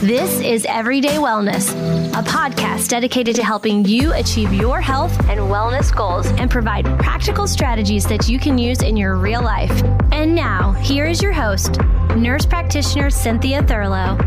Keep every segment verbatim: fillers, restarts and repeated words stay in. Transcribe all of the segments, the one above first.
This is Everyday Wellness, a podcast dedicated to helping you achieve your health and wellness goals and provide practical strategies that you can use in your real life. And now, here is your host, nurse practitioner Cynthia Thurlow.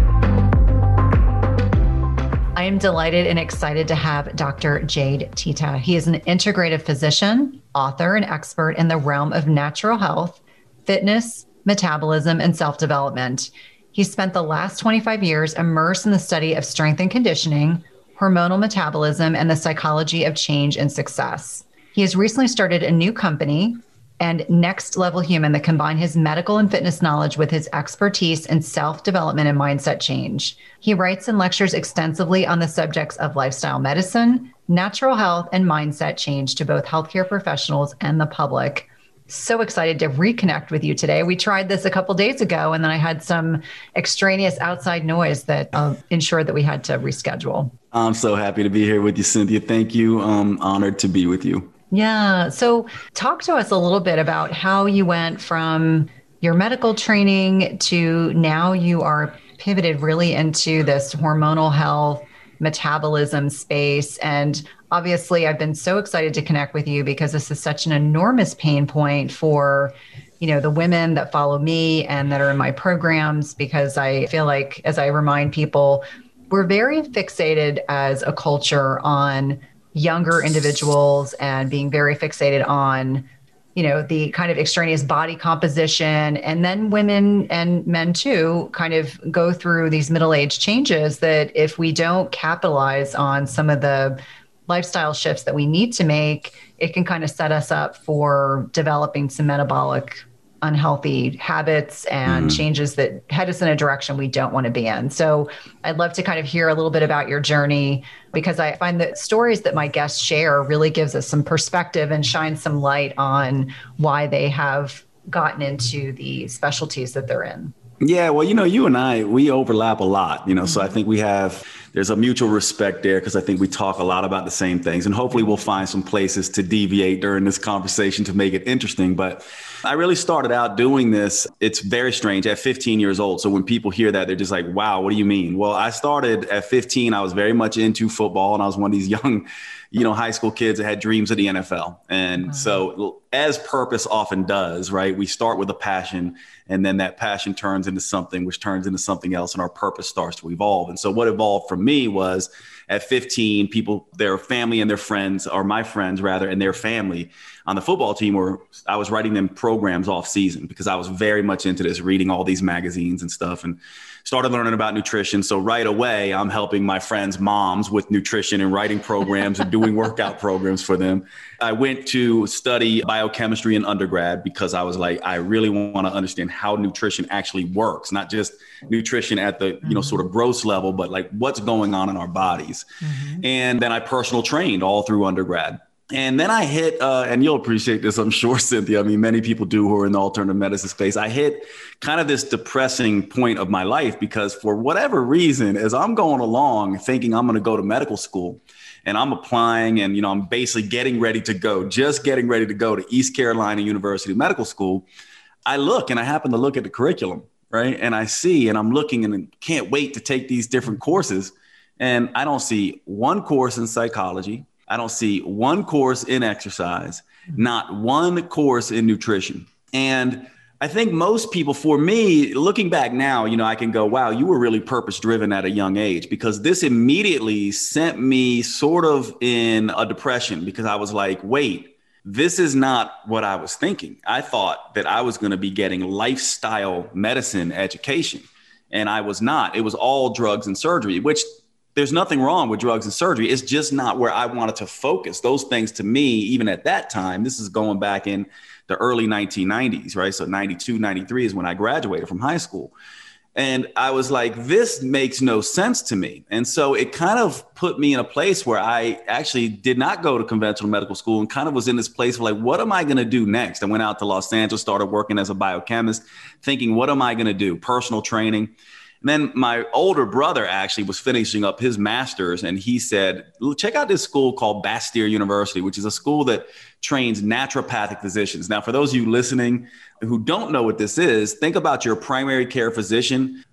I am delighted and excited to have Doctor Jade Teta. He is an integrative physician, author, and expert in the realm of natural health, fitness, metabolism, and self-development. He spent the last twenty-five years immersed in the study of strength and conditioning, hormonal metabolism, and the psychology of change and success. He has recently started a new company and Next Level Human that combine his medical and fitness knowledge with his expertise in self-development and mindset change. He writes and lectures extensively on the subjects of lifestyle medicine, natural health, and mindset change to both healthcare professionals and the public. So excited to reconnect with you today. We tried this a couple days ago, and then I had some extraneous outside noise that uh, ensured that we had to reschedule. I'm so happy to be here with you, Cynthia. Thank you. I'm honored to be with you. Yeah. So talk to us a little bit about how you went from your medical training to now you are pivoted really into this hormonal health, metabolism space. And obviously, I've been so excited to connect with you because this is such an enormous pain point for, you know, the women that follow me and that are in my programs, because I feel like, as I remind people, we're very fixated as a culture on younger individuals and being very fixated on, you know, the kind of extraneous body composition. And then women and men too kind of go through these middle-age changes that if we don't capitalize on some of the lifestyle shifts that we need to make, it can kind of set us up for developing some metabolic unhealthy habits and mm. changes that head us in a direction we don't want to be in. So I'd love to kind of hear a little bit about your journey, because I find that stories that my guests share really gives us some perspective and shines some light on why they have gotten into the specialties that they're in. Yeah, well, you know, you and I, we overlap a lot, you know, mm-hmm. so I think we have, there's a mutual respect there because I think we talk a lot about the same things, and hopefully we'll find some places to deviate during this conversation to make it interesting. But I really started out doing this. It's very strange at fifteen years old. So when people hear that, they're just like, wow, what do you mean? Well, I started at fifteen. I was very much into football, and I was one of these young, you know, high school kids that had dreams of the N F L. And mm-hmm. so as purpose often does, right, we start with a passion, and then that passion turns into something, which turns into something else, and our purpose starts to evolve. And so what evolved for me was at fifteen, people, their family and their friends, or my friends rather, and their family on the football team were, I was writing them programs off season because I was very much into this, reading all these magazines and stuff, and started learning about nutrition. So right away, I'm helping my friends' moms with nutrition and writing programs and doing workout programs for them. I went to study biochemistry in undergrad because I was like, I really want to understand how nutrition actually works, not just nutrition at the, mm-hmm. you know, sort of gross level, but like what's going on in our bodies. Mm-hmm. And then I personal trained all through undergrad. And then I hit, uh, and you'll appreciate this, I'm sure, Cynthia. I mean, many people do who are in the alternative medicine space. I hit kind of this depressing point of my life because for whatever reason, as I'm going along thinking I'm going to go to medical school and I'm applying and, you know, I'm basically getting ready to go, just getting ready to go to East Carolina University Medical School, I look and I happen to look at the curriculum, right? And I see, and I'm looking and can't wait to take these different courses. And I don't see one course in psychology. I don't see one course in exercise, not one course in nutrition. And I think most people, for me, looking back now, you know, I can go, wow, you were really purpose driven at a young age, because this immediately sent me sort of in a depression because I was like, wait, this is not what I was thinking. I thought that I was going to be getting lifestyle medicine education, and I was not. It was all drugs and surgery, which there's nothing wrong with drugs and surgery. It's just not where I wanted to focus. Those things to me, even at that time, this is going back in the early nineteen nineties, right? So ninety-two, ninety-three is when I graduated from high school. And I was like, this makes no sense to me. And so it kind of put me in a place where I actually did not go to conventional medical school and kind of was in this place of like, what am I going to do next? I went out to Los Angeles, started working as a biochemist, thinking, what am I going to do? Personal training. And then my older brother actually was finishing up his master's, and he said, check out this school called Bastyr University, which is a school that trains naturopathic physicians. Now, for those of you listening who don't know what this is, think about your primary care physician,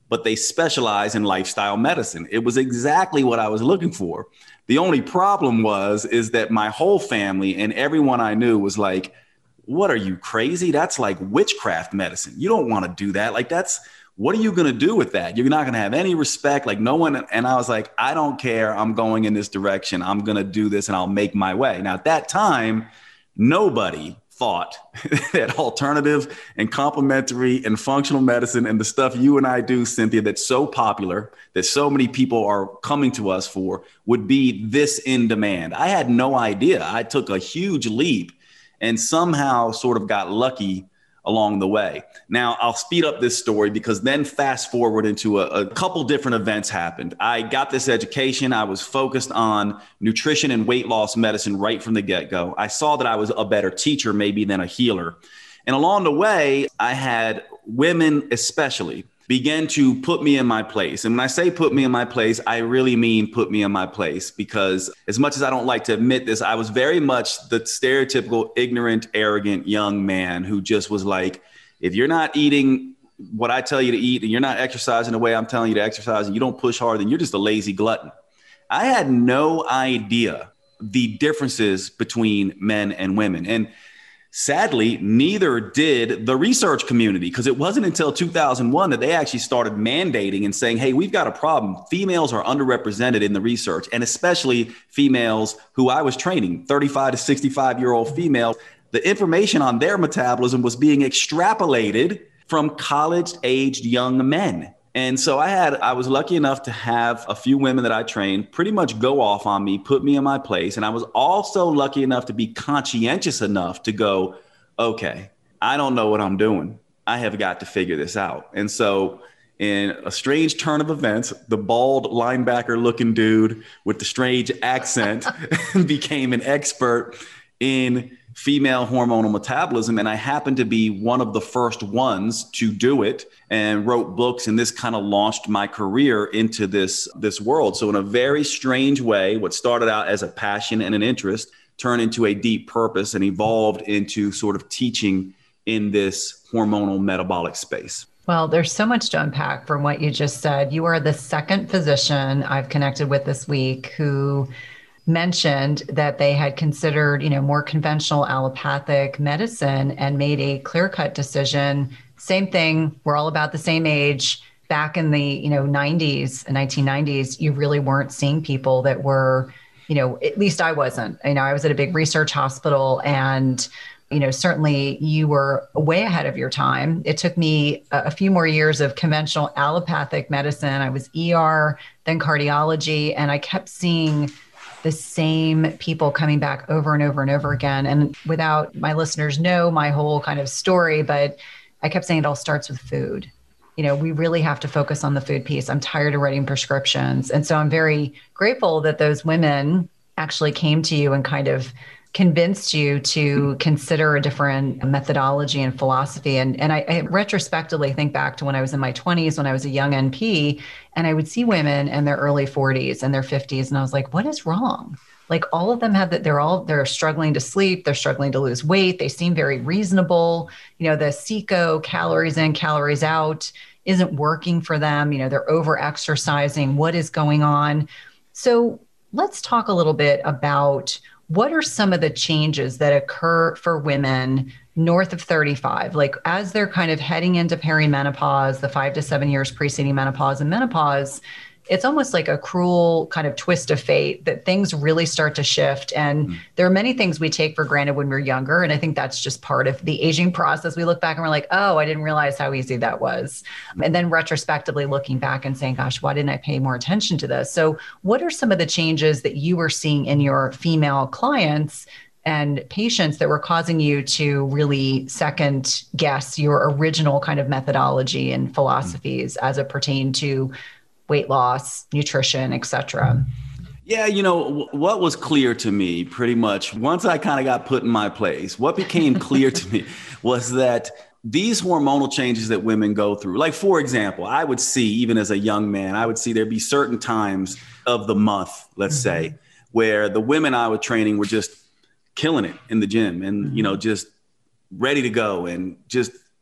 but they specialize in lifestyle medicine. It was exactly what I was looking for. The only problem was, is that my whole family and everyone I knew was like, what are you, crazy? That's like witchcraft medicine. You don't want to do that. Like, that's, what are you going to do with that? You're not going to have any respect. Like, no one. And I was like, I don't care. I'm going in this direction. I'm going to do this and I'll make my way. Now, at that time, nobody thought that alternative and complementary and functional medicine and the stuff you and I do, Cynthia, that's so popular, that so many people are coming to us for, would be this in demand. I had no idea. I took a huge leap and somehow sort of got lucky along the way. Now, I'll speed up this story because then fast forward into a, a couple different events happened. I got this education. I was focused on nutrition and weight loss medicine right from the get-go. I saw that I was a better teacher maybe than a healer. And along the way, I had women especially begin to put me in my place. And when I say put me in my place, I really mean put me in my place, because as much as I don't like to admit this, I was very much the stereotypical ignorant, arrogant young man who just was like, if you're not eating what I tell you to eat and you're not exercising the way I'm telling you to exercise and you don't push hard, then you're just a lazy glutton. I had no idea the differences between men and women. And sadly, neither did the research community, because it wasn't until two thousand one that they actually started mandating and saying, hey, we've got a problem. Females are underrepresented in the research, and especially females who I was training, thirty-five to sixty-five year old females. The information on their metabolism was being extrapolated from college aged young men. And so I had, I was lucky enough to have a few women that I trained pretty much go off on me, put me in my place. And I was also lucky enough to be conscientious enough to go, okay, I don't know what I'm doing. I have got to figure this out. And so in a strange turn of events, the bald linebacker looking dude with the strange accent became an expert in female hormonal metabolism. And I happened to be one of the first ones to do it and wrote books. And this kind of launched my career into this, this world. So in a very strange way, what started out as a passion and an interest turned into a deep purpose and evolved into sort of teaching in this hormonal metabolic space. Well, there's so much to unpack from what you just said. You are the second physician I've connected with this week who mentioned that they had considered, you know, more conventional allopathic medicine and made a clear-cut decision. Same thing. We're all about the same age. Back in the, you know, nineties, nineteen nineties, you really weren't seeing people that were, you know, at least I wasn't. You know, I was at a big research hospital, and, you know, certainly you were way ahead of your time. It took me a, a few more years of conventional allopathic medicine. I was E R, then cardiology, and I kept seeing the same people coming back over and over and over again. And without my listeners know my whole kind of story, but I kept saying it all starts with food. You know, we really have to focus on the food piece. I'm tired of writing prescriptions. And so I'm very grateful that those women actually came to you and kind of convinced you to consider a different methodology and philosophy. And, and I, I retrospectively think back to when I was in my twenties, when I was a young N P, and I would see women in their early forties and their fifties. And I was like, what is wrong? Like, all of them have that. They're all, they're struggling to sleep. They're struggling to lose weight. They seem very reasonable. You know, the CECO, calories in, calories out, isn't working for them. You know, they're over exercising. What is going on? So let's talk a little bit about what are some of the changes that occur for women north of thirty-five, like as they're kind of heading into perimenopause, the five to seven years preceding menopause and menopause. It's almost like a cruel kind of twist of fate that things really start to shift. And mm. there are many things we take for granted when we're younger. And I think that's just part of the aging process. We look back and we're like, oh, I didn't realize how easy that was. And then retrospectively looking back and saying, gosh, why didn't I pay more attention to this? So what are some of the changes that you were seeing in your female clients and patients that were causing you to really second guess your original kind of methodology and philosophies mm. as it pertained to weight loss, nutrition, et cetera? Yeah, you know, what was clear to me pretty much once I kind of got put in my place, what became clear to me was that these hormonal changes that women go through, like, for example, I would see, even as a young man, I would see there'd be certain times of the month, let's mm-hmm. say, where the women I was training were just killing it in the gym and, mm-hmm. you know, just ready to go and just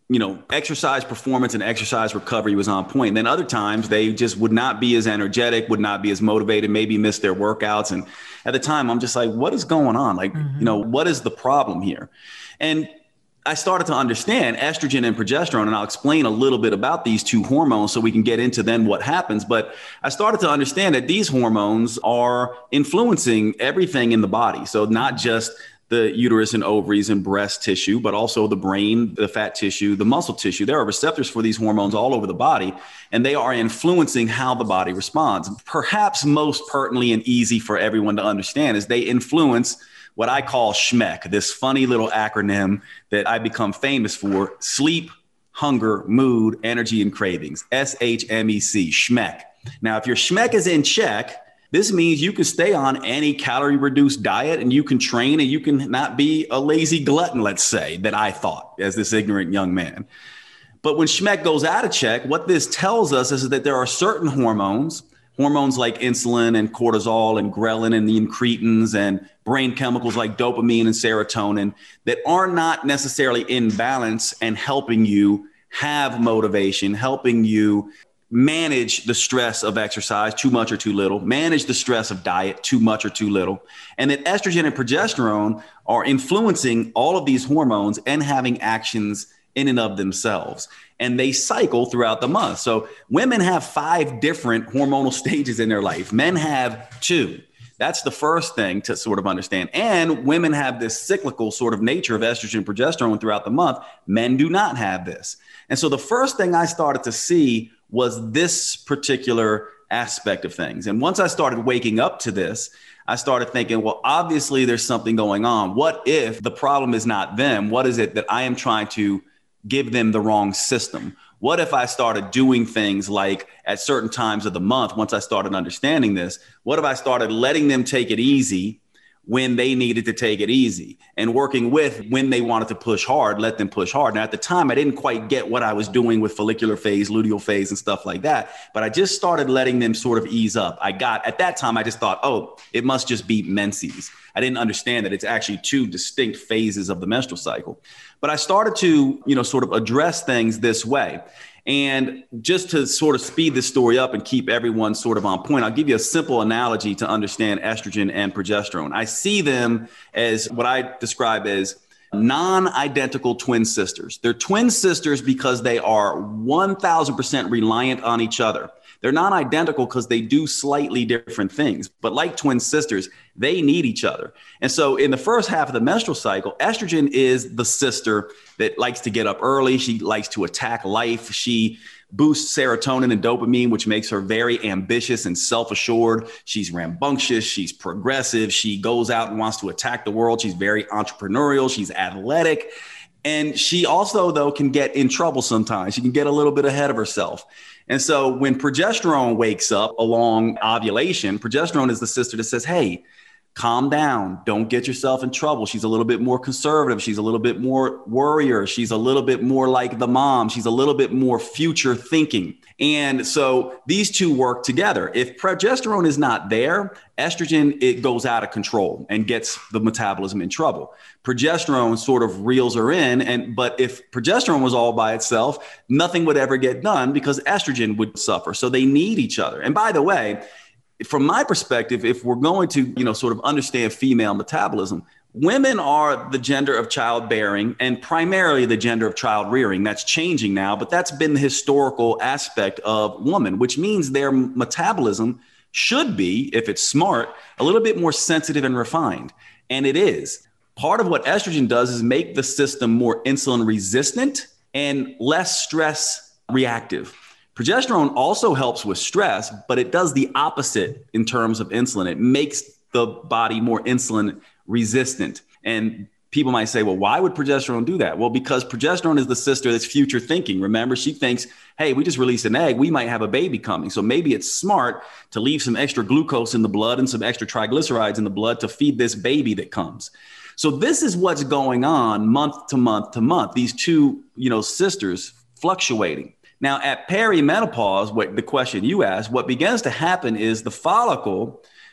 you know, exercise performance and exercise recovery was on point. And then other times they just would not be as energetic, would not be as motivated, maybe miss their workouts. And at the time, I'm just like, what is going on? Like, mm-hmm. you know, what is the problem here? And I started to understand estrogen and progesterone, and I'll explain a little bit about these two hormones so we can get into then what happens. But I started to understand that these hormones are influencing everything in the body. So not just the uterus and ovaries and breast tissue, but also the brain, the fat tissue, the muscle tissue. There are receptors for these hormones all over the body, and they are influencing how the body responds. Perhaps most pertinently and easy for everyone to understand is they influence what I call SHMEC, this funny little acronym that I become famous for: sleep, hunger, mood, energy, and cravings. S H M E C, SHMEC. Now, if your SHMEC is in check, this means you can stay on any calorie-reduced diet and you can train and you can not be a lazy glutton, let's say, that I thought as this ignorant young man. But when SHMEC goes out of check, what this tells us is that there are certain hormones, hormones like insulin and cortisol and ghrelin and the incretins and brain chemicals like dopamine and serotonin that are not necessarily in balance and helping you have motivation, helping you manage the stress of exercise, too much or too little, manage the stress of diet, too much or too little, and that estrogen and progesterone are influencing all of these hormones and having actions in and of themselves. And they cycle throughout the month. So women have five different hormonal stages in their life. Men have two. That's the first thing to sort of understand. And women have this cyclical sort of nature of estrogen and progesterone throughout the month. Men do not have this. And so the first thing I started to see was this particular aspect of things. And once I started waking up to this, I started thinking, well, obviously there's something going on. What if the problem is not them? What is it that I am trying to give them the wrong system? What if I started doing things like at certain times of the month, once I started understanding this, what if I started letting them take it easy when they needed to take it easy, and working with when they wanted to push hard, let them push hard. Now, at the time, I didn't quite get what I was doing with follicular phase, luteal phase, and stuff like that, but I just started letting them sort of ease up. I got, at that time, I just thought, oh, it must just be menses. I didn't understand that it's actually two distinct phases of the menstrual cycle. But I started to, you know, sort of address things this way. And just to sort of speed this story up and keep everyone sort of on point, I'll give you a simple analogy to understand estrogen and progesterone. I see them as what I describe as non-identical twin sisters. They're twin sisters because they are one thousand percent reliant on each other. They're not identical because they do slightly different things, but like twin sisters, they need each other. And so in the first half of the menstrual cycle, estrogen is the sister that likes to get up early. She likes to attack life. She boosts serotonin and dopamine, which makes her very ambitious and self-assured. She's rambunctious. She's progressive. She goes out and wants to attack the world. She's very entrepreneurial. She's athletic. And she also, though, can get in trouble sometimes. She can get a little bit ahead of herself. And so when progesterone wakes up along ovulation, progesterone is the sister that says, hey, calm down. Don't get yourself in trouble. She's a little bit more conservative. She's a little bit more worrier. She's a little bit more like the mom. She's a little bit more future thinking. And so these two work together. If progesterone is not there, estrogen, it goes out of control and gets the metabolism in trouble. Progesterone sort of reels her in. And but if progesterone was all by itself, nothing would ever get done because estrogen would suffer. So they need each other. And by the way, from my perspective, if we're going to, you know, sort of understand female metabolism, women are the gender of childbearing and primarily the gender of child rearing. That's changing now, but that's been the historical aspect of woman, which means their metabolism should be, if it's smart, a little bit more sensitive and refined. And it is. Part of what estrogen does is make the system more insulin resistant and less stress reactive. Progesterone also helps with stress, but it does the opposite in terms of insulin. It makes the body more insulin resistant. And people might say, well, why would progesterone do that? Well, because progesterone is the sister that's future thinking. Remember, she thinks, hey, we just released an egg. We might have a baby coming. So maybe it's smart to leave some extra glucose in the blood and some extra triglycerides in the blood to feed this baby that comes. So this is what's going on month to month to month. These two, you know, sisters fluctuating. Now, at perimenopause, what the question you asked, what begins to happen is the follicle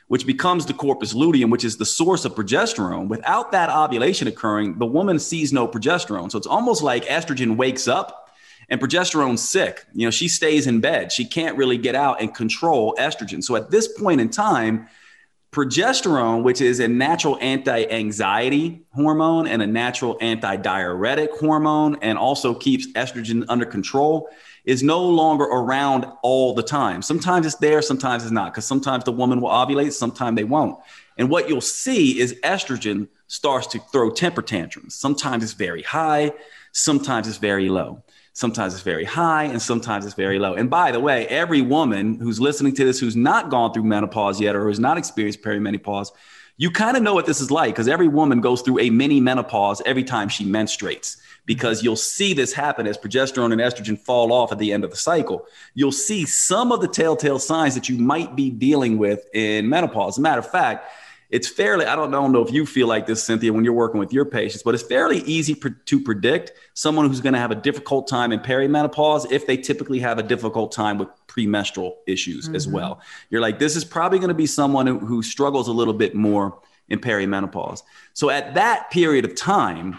which becomes the corpus luteum, which is the source of progesterone. Without that ovulation occurring, the woman sees no progesterone. So it's almost like estrogen wakes up and progesterone's sick. You know, she stays in bed. She can't really get out and control estrogen. So at this point in time, progesterone, which is a natural anti-anxiety hormone and a natural anti-diuretic hormone, and also keeps estrogen under control, is no longer around all the time. Sometimes it's there, sometimes it's not, because sometimes the woman will ovulate, sometimes they won't. And what you'll see is estrogen starts to throw temper tantrums. Sometimes it's very high, sometimes it's very low. Sometimes it's very high and sometimes it's very low. And by the way, every woman who's listening to this, who's not gone through menopause yet or who's not experienced perimenopause, you kind of know what this is like, because every woman goes through a mini menopause every time she menstruates, because you'll see this happen as progesterone and estrogen fall off at the end of the cycle. You'll see some of the telltale signs that you might be dealing with in menopause. As a matter of fact, it's fairly, I don't know if you feel like this, Cynthia, when you're working with your patients, but it's fairly easy pr- to predict someone who's going to have a difficult time in perimenopause if they typically have a difficult time with premenstrual issues mm-hmm. as well. You're like, this is probably going to be someone who, who struggles a little bit more in perimenopause. So at that period of time,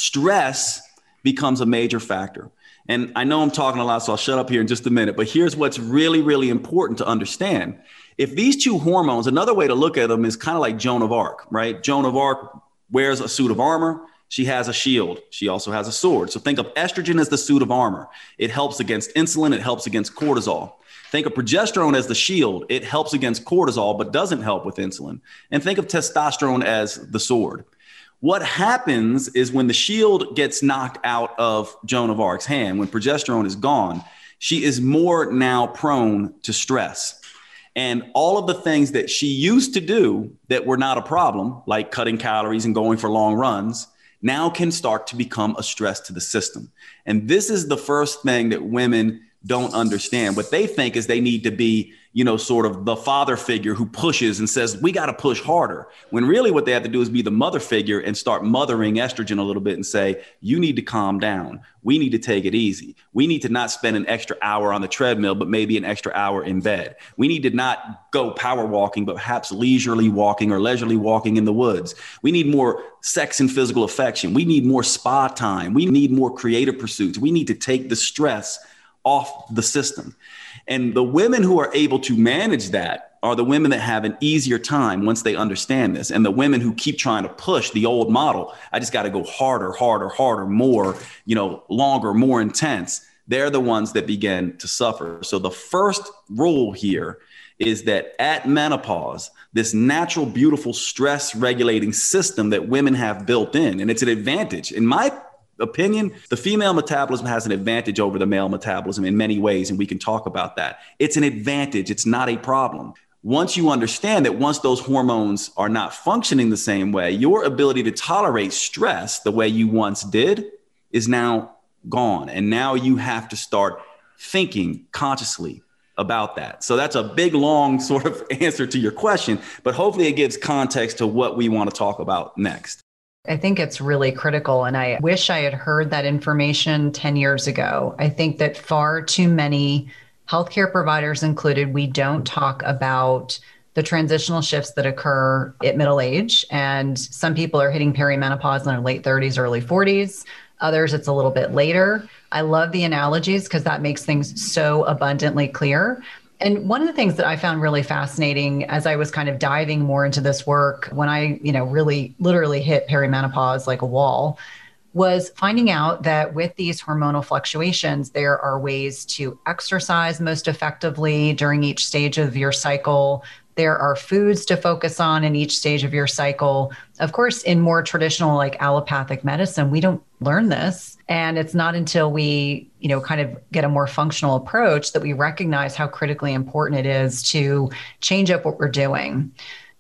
stress becomes a major factor. And I know I'm talking a lot, so I'll shut up here in just a minute, but here's what's really, really important to understand. If these two hormones, another way to look at them is kind of like Joan of Arc, right? Joan of Arc wears a suit of armor. She has a shield. She also has a sword. So think of estrogen as the suit of armor. It helps against insulin. It helps against cortisol. Think of progesterone as the shield. It helps against cortisol, but doesn't help with insulin. And think of testosterone as the sword. What happens is when the shield gets knocked out of Joan of Arc's hand, when progesterone is gone, she is more now prone to stress. And all of the things that she used to do that were not a problem, like cutting calories and going for long runs, now can start to become a stress to the system. And this is the first thing that women don't understand. What they think is they need to be, you know, sort of the father figure who pushes and says, we got to push harder. When really what they have to do is be the mother figure and start mothering estrogen a little bit and say, you need to calm down. We need to take it easy. We need to not spend an extra hour on the treadmill, but maybe an extra hour in bed. We need to not go power walking, but perhaps leisurely walking or leisurely walking in the woods. We need more sex and physical affection. We need more spa time. We need more creative pursuits. We need to take the stress off the system. And the women who are able to manage that are the women that have an easier time once they understand this. And the women who keep trying to push the old model, I just got to go harder, harder, harder, more, you know, longer, more intense. They're the ones that begin to suffer. So the first rule here is that at menopause, this natural, beautiful stress regulating system that women have built in, and it's an advantage. In my opinion, the female metabolism has an advantage over the male metabolism in many ways, and we can talk about that. It's an advantage. It's not a problem. Once you understand that once those hormones are not functioning the same way, your ability to tolerate stress the way you once did is now gone. And now you have to start thinking consciously about that. So that's a big, long sort of answer to your question, but hopefully it gives context to what we want to talk about next. I think it's really critical. And I wish I had heard that information ten years ago. I think that far too many healthcare providers included, we don't talk about the transitional shifts that occur at middle age. And some people are hitting perimenopause in their late thirties, early forties. Others, it's a little bit later. I love the analogies because that makes things so abundantly clear. And one of the things that I found really fascinating as I was kind of diving more into this work, when I, you know, really literally hit perimenopause like a wall, was finding out that with these hormonal fluctuations, there are ways to exercise most effectively during each stage of your cycle. There are foods to focus on in each stage of your cycle. Of course, in more traditional like allopathic medicine, we don't learn this. And it's not until we, you know, kind of get a more functional approach that we recognize how critically important it is to change up what we're doing.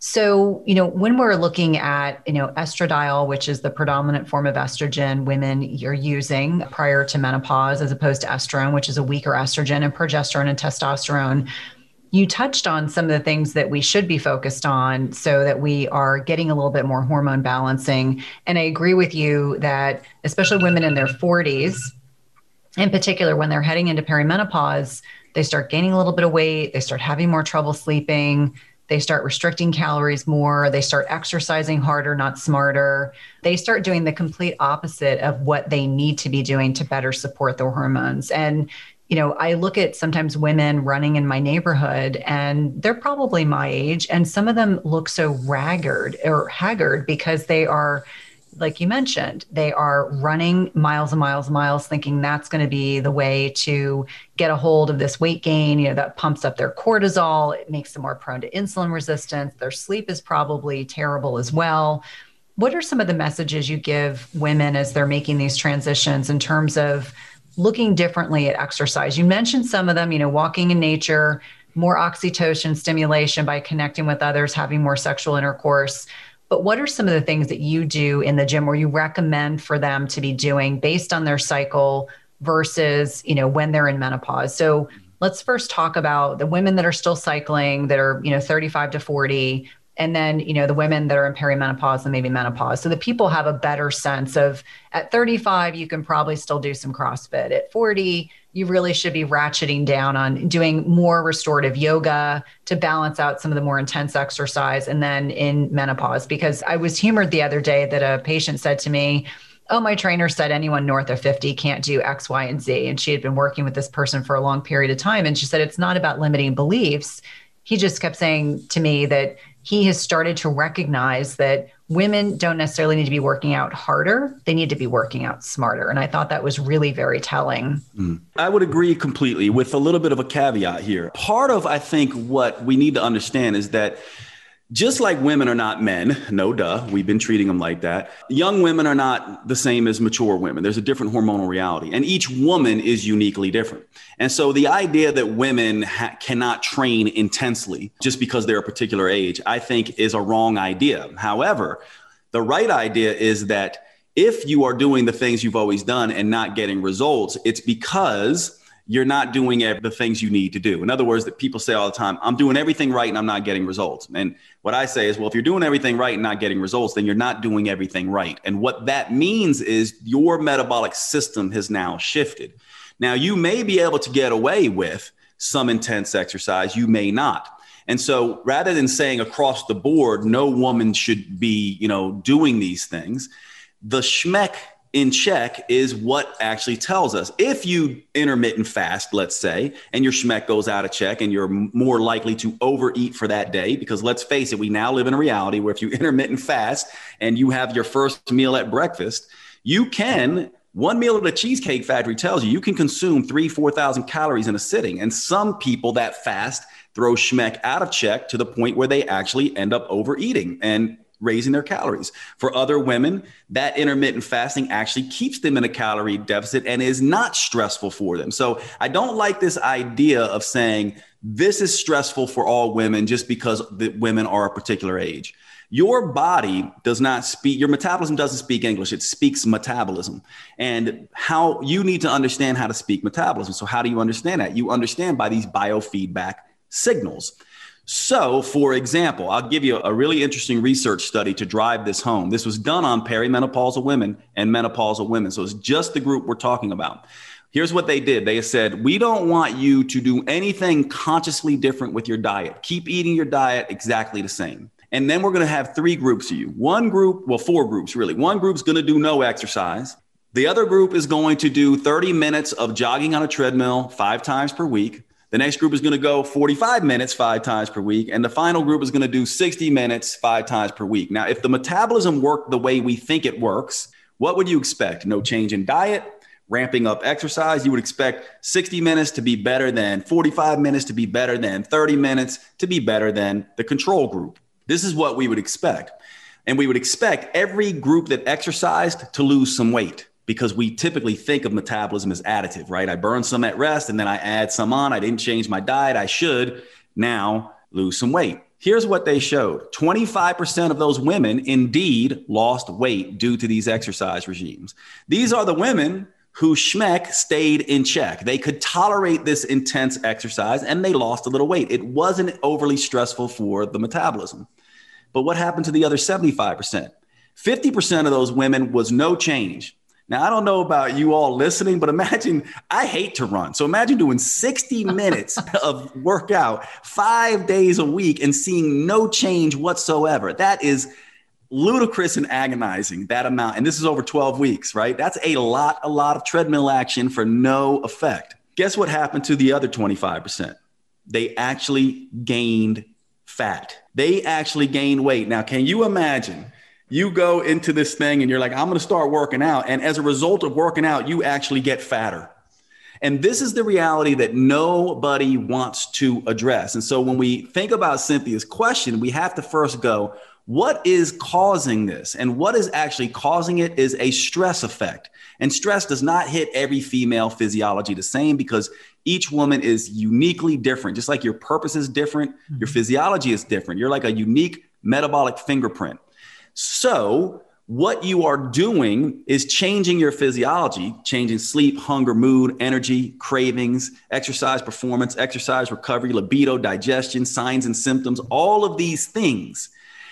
So, you know, when we're looking at, you know, estradiol, which is the predominant form of estrogen women are using prior to menopause, as opposed to estrone, which is a weaker estrogen, and progesterone and testosterone, you touched on some of the things that we should be focused on so that we are getting a little bit more hormone balancing. And I agree with you that especially women in their forties, in particular, when they're heading into perimenopause, they start gaining a little bit of weight, they start having more trouble sleeping, They start restricting calories more. They start exercising harder, not smarter. They start doing the complete opposite of what they need to be doing to better support their hormones. And, you know, I look at sometimes women running in my neighborhood, and they're probably my age. And some of them look so ragged or haggard because they are, like you mentioned, they are running miles and miles and miles thinking that's going to be the way to get a hold of this weight gain. You know, that pumps up their cortisol. It makes them more prone to insulin resistance. Their sleep is probably terrible as well. What are some of the messages you give women as they're making these transitions in terms of looking differently at exercise? You mentioned some of them, you know, walking in nature, more oxytocin stimulation by connecting with others, having more sexual intercourse. But what are some of the things that you do in the gym where you recommend for them to be doing based on their cycle versus, you know, when they're in menopause? So let's first talk about the women that are still cycling, that are, you know, thirty-five to forty, and then, you know, the women that are in perimenopause and maybe menopause. So the people have a better sense of at thirty-five, you can probably still do some CrossFit. At forty, you really should be ratcheting down on doing more restorative yoga to balance out some of the more intense exercise. And then in menopause, because I was humored the other day that a patient said to me, oh, my trainer said anyone north of fifty can't do X, Y, and Z. And she had been working with this person for a long period of time. And she said, it's not about limiting beliefs. He just kept saying to me that he has started to recognize that women don't necessarily need to be working out harder. They need to be working out smarter. And I thought that was really very telling. Mm. I would agree completely with a little bit of a caveat here. Part of, I think, what we need to understand is that just like women are not men, no duh, we've been treating them like that. Young women are not the same as mature women. There's a different hormonal reality, and each woman is uniquely different. And so the idea that women ha- cannot train intensely just because they're a particular age, I think is a wrong idea. However, the right idea is that if you are doing the things you've always done and not getting results, it's because you're not doing the things you need to do. In other words, that people say all the time, I'm doing everything right and I'm not getting results. And what I say is, well, if you're doing everything right and not getting results, then you're not doing everything right. And what that means is your metabolic system has now shifted. Now, you may be able to get away with some intense exercise, you may not. And so rather than saying across the board, no woman should be, you know, doing these things, the schmeck in check is what actually tells us. If you intermittent fast, let's say, and your schmeck goes out of check and you're more likely to overeat for that day, because let's face it, we now live in a reality where if you intermittent fast and you have your first meal at breakfast, you can, one meal at the Cheesecake Factory tells you, you can consume three, four thousand calories in a sitting. And some people that fast throw schmeck out of check to the point where they actually end up overeating and raising their calories. For other women, that intermittent fasting actually keeps them in a calorie deficit and is not stressful for them. So I don't like this idea of saying this is stressful for all women just because the women are a particular age. Your body does not speak, your metabolism doesn't speak English, it speaks metabolism. And how you need to understand how to speak metabolism. So how do you understand that? You understand by these biofeedback signals. So, for example, I'll give you a really interesting research study to drive this home. This was done on perimenopausal women and menopausal women. So it's just the group we're talking about. Here's what they did. They said, we don't want you to do anything consciously different with your diet. Keep eating your diet exactly the same. And then we're going to have three groups of you. One group, well, four groups really. One group's going to do no exercise. The other group is going to do thirty minutes of jogging on a treadmill five times per week. The next group is going to go forty-five minutes, five times per week. And the final group is going to do sixty minutes, five times per week. Now, if the metabolism worked the way we think it works, what would you expect? No change in diet, ramping up exercise. You would expect sixty minutes to be better than forty-five minutes, to be better than thirty minutes, to be better than the control group. This is what we would expect. And we would expect every group that exercised to lose some weight, because we typically think of metabolism as additive, right? I burn some at rest and then I add some on. I didn't change my diet. I should now lose some weight. Here's what they showed. twenty-five percent of those women indeed lost weight due to these exercise regimes. These are the women whose schmeck stayed in check. They could tolerate this intense exercise and they lost a little weight. It wasn't overly stressful for the metabolism. But what happened to the other seventy-five percent? fifty percent of those women was no change. Now, I don't know about you all listening, but imagine, I hate to run. So imagine doing sixty minutes of workout five days a week and seeing no change whatsoever. That is ludicrous and agonizing, that amount. And this is over twelve weeks, right? That's a lot, a lot of treadmill action for no effect. Guess what happened to the other twenty-five percent? They actually gained fat. They actually gained weight. Now, can you imagine? You go into this thing and you're like, I'm going to start working out. And as a result of working out, you actually get fatter. And this is the reality that nobody wants to address. And so when we think about Cynthia's question, we have to first go, what is causing this? And what is actually causing it is a stress effect. And stress does not hit every female physiology the same because each woman is uniquely different. Just like your purpose is different, mm-hmm. your physiology is different. You're like a unique metabolic fingerprint. So what you are doing is changing your physiology, changing sleep, hunger, mood, energy, cravings, exercise performance, exercise recovery, libido, digestion, signs and symptoms, all of these things.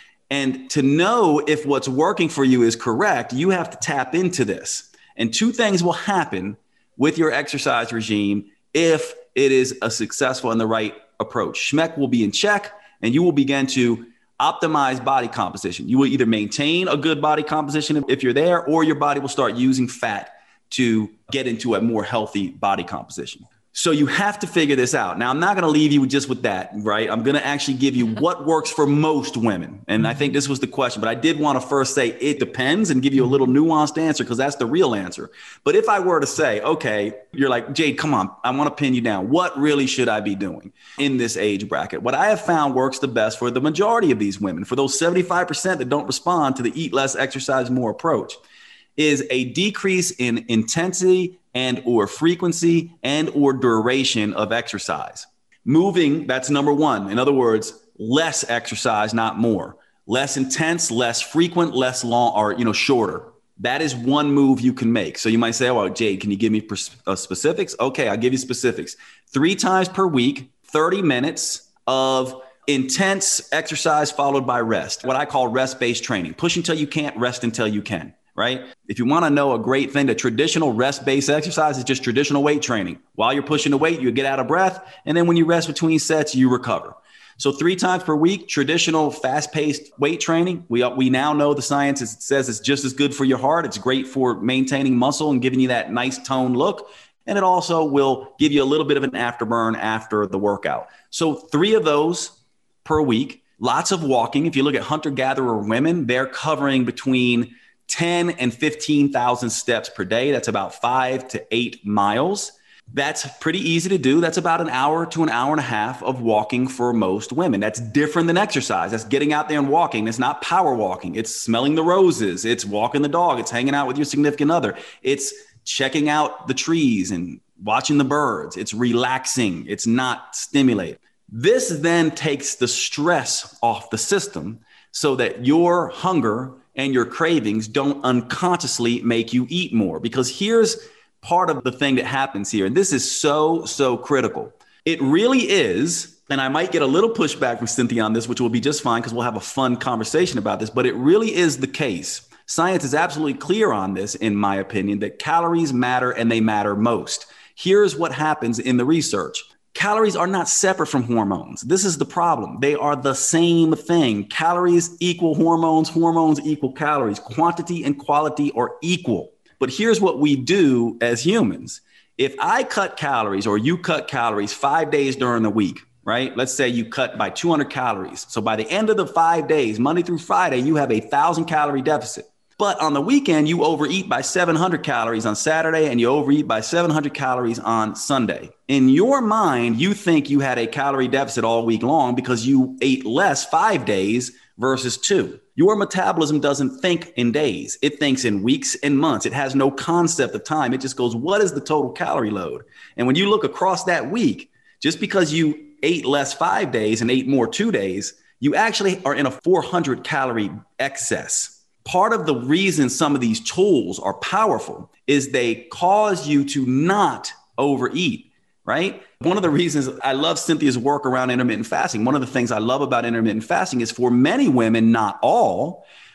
And to know if what's working for you is correct, you have to tap into this. And two things will happen with your exercise regime if it is a successful and the right approach. Schmeck will be in check and you will begin to optimize body composition. You will either maintain a good body composition if you're there, or your body will start using fat to get into a more healthy body composition. So you have to figure this out. Now, I'm not going to leave you just with that, right? I'm going to actually give you what works for most women. And I think this was the question, but I did want to first say it depends and give you a little nuanced answer because that's the real answer. But if I were to say, okay, you're like, Jade, come on, I want to pin you down. What really should I be doing in this age bracket? What I have found works the best for the majority of these women, for those seventy-five percent that don't respond to the eat less, exercise more approach, is a decrease in intensity and or frequency and or duration of exercise. Moving, that's number one. In other words, less exercise, not more. Less intense, less frequent, less long, or, you know, shorter. That is one move you can make. So you might say, oh, well, Jade, can you give me pers- uh, specifics? Okay, I'll give you specifics. Three times per week, thirty minutes of intense exercise followed by rest. What I call rest-based training. Push until you can't, rest until you can. Right? If you want to know a great thing, the traditional rest-based exercise is just traditional weight training. While you're pushing the weight, you get out of breath. And then when you rest between sets, you recover. So three times per week, traditional fast-paced weight training. We, we now know the science is, says it's just as good for your heart. It's great for maintaining muscle and giving you that nice toned look. And it also will give you a little bit of an afterburn after the workout. So three of those per week, lots of walking. If you look at hunter-gatherer women, they're covering between ten and fifteen thousand steps per day. That's about five to eight miles. That's pretty easy to do. That's about an hour to an hour and a half of walking for most women. That's different than exercise. That's getting out there and walking. It's not power walking. It's smelling the roses. It's walking the dog. It's hanging out with your significant other. It's checking out the trees and watching the birds. It's relaxing. It's not stimulating. This then takes the stress off the system so that your hunger and your cravings don't unconsciously make you eat more. Because here's part of the thing that happens here. And this is so, so critical. It really is, and I might get a little pushback from Cynthia on this, which will be just fine because we'll have a fun conversation about this, but it really is the case. Science is absolutely clear on this, in my opinion, that calories matter and they matter most. Here's what happens in the research. Calories are not separate from hormones. This is the problem. They are the same thing. Calories equal hormones, hormones equal calories. Quantity and quality are equal. But here's what we do as humans. If I cut calories or you cut calories five days during the week, right? Let's say you cut by two hundred calories. So by the end of the five days, Monday through Friday, you have a thousand calorie deficit. But on the weekend, you overeat by seven hundred calories on Saturday and you overeat by seven hundred calories on Sunday. In your mind, you think you had a calorie deficit all week long because you ate less five days versus two. Your metabolism doesn't think in days. It thinks in weeks and months. It has no concept of time. It just goes, what is the total calorie load? And when you look across that week, just because you ate less five days and ate more two days, you actually are in a four hundred calorie excess. Part of the reason some of these tools are powerful is they cause you to not overeat, right? One of the reasons I love Cynthia's work around intermittent fasting, one of the things I love about intermittent fasting is for many women, not all,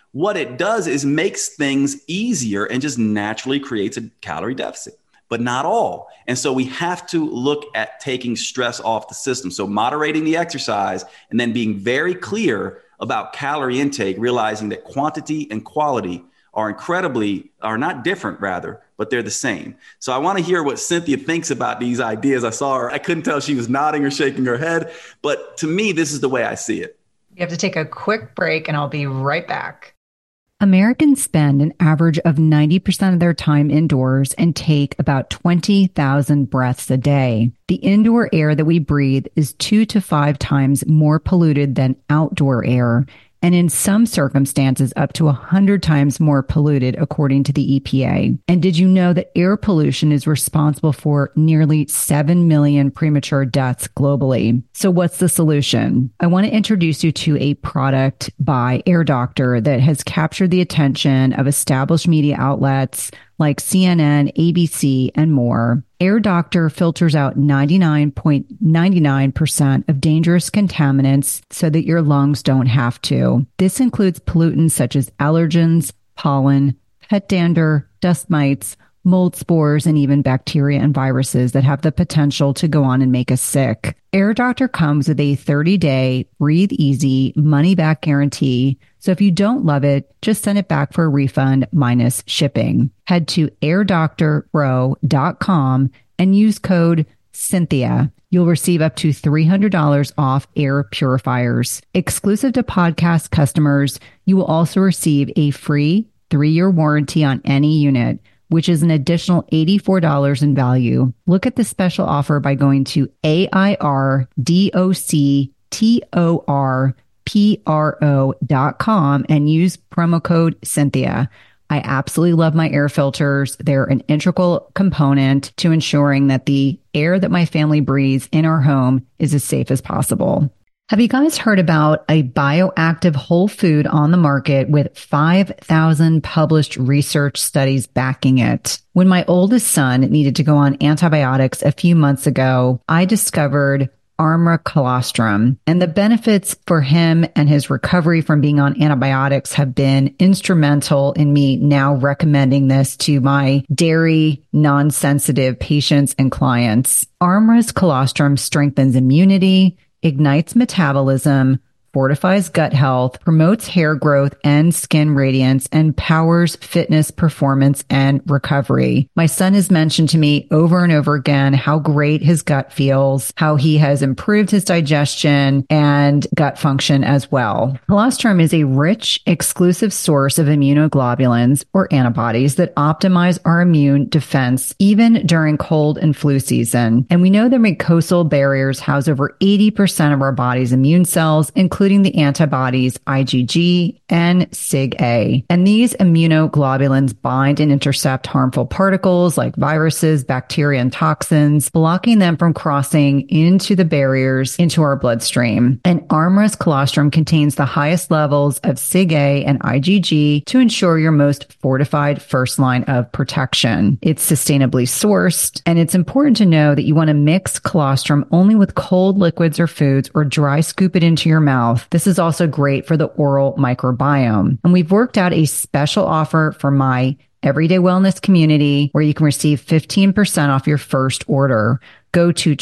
What it does is makes things easier and just naturally creates a calorie deficit, but not all. And so we have to look at taking stress off the system. So moderating the exercise and then being very clear about calorie intake, realizing that quantity and quality are incredibly, are not different rather, but they're the same. So I want to hear what Cynthia thinks about these ideas. I saw her, I couldn't tell if she was nodding or shaking her head, but to me, this is the way I see it. You have to take a quick break and I'll be right back. Americans spend an average of ninety percent of their time indoors and take about twenty thousand breaths a day. The indoor air that we breathe is two to five times more polluted than outdoor air, and in some circumstances up to one hundred times more polluted, according to the E P A. And did you know that air pollution is responsible for nearly seven million premature deaths globally? So what's the solution? I want to introduce you to a product by Air Doctor that has captured the attention of established media outlets like C N N, A B C, and more. Air Doctor filters out ninety-nine point nine nine percent of dangerous contaminants so that your lungs don't have to. This includes pollutants such as allergens, pollen, pet dander, dust mites, mold spores, and even bacteria and viruses that have the potential to go on and make us sick. Air Doctor comes with a thirty-day breathe easy money back guarantee. So if you don't love it, just send it back for a refund minus shipping. Head to air doctor pro dot com and use code Cynthia. You'll receive up to three hundred dollars off air purifiers. Exclusive to podcast customers, you will also receive a free three-year warranty on any unit, which is an additional eighty-four dollars in value. Look at the special offer by going to A I R D O C T O R P R O dot com and use promo code Cynthia. I absolutely love my air filters. They're an integral component to ensuring that the air that my family breathes in our home is as safe as possible. Have you guys heard about a bioactive whole food on the market with five thousand published research studies backing it? When my oldest son needed to go on antibiotics a few months ago, I discovered Armra Colostrum, and the benefits for him and his recovery from being on antibiotics have been instrumental in me now recommending this to my dairy non-sensitive patients and clients. Armra's Colostrum strengthens immunity, ignites metabolism, fortifies gut health, promotes hair growth and skin radiance, and powers fitness, performance, and recovery. My son has mentioned to me over and over again how great his gut feels, how he has improved his digestion and gut function as well. Colostrum is a rich, exclusive source of immunoglobulins or antibodies that optimize our immune defense even during cold and flu season. And we know that mucosal barriers house over eighty percent of our body's immune cells, including including the antibodies I G G and SIG-A. And these immunoglobulins bind and intercept harmful particles like viruses, bacteria, and toxins, blocking them from crossing into the barriers into our bloodstream. And Armra's Colostrum contains the highest levels of SIG-A and I G G to ensure your most fortified first line of protection. It's sustainably sourced, and it's important to know that you want to mix colostrum only with cold liquids or foods or dry scoop it into your mouth. This is also great for the oral microbiome. And we've worked out a special offer for my Everyday Wellness community where you can receive fifteen percent off your first order. Go to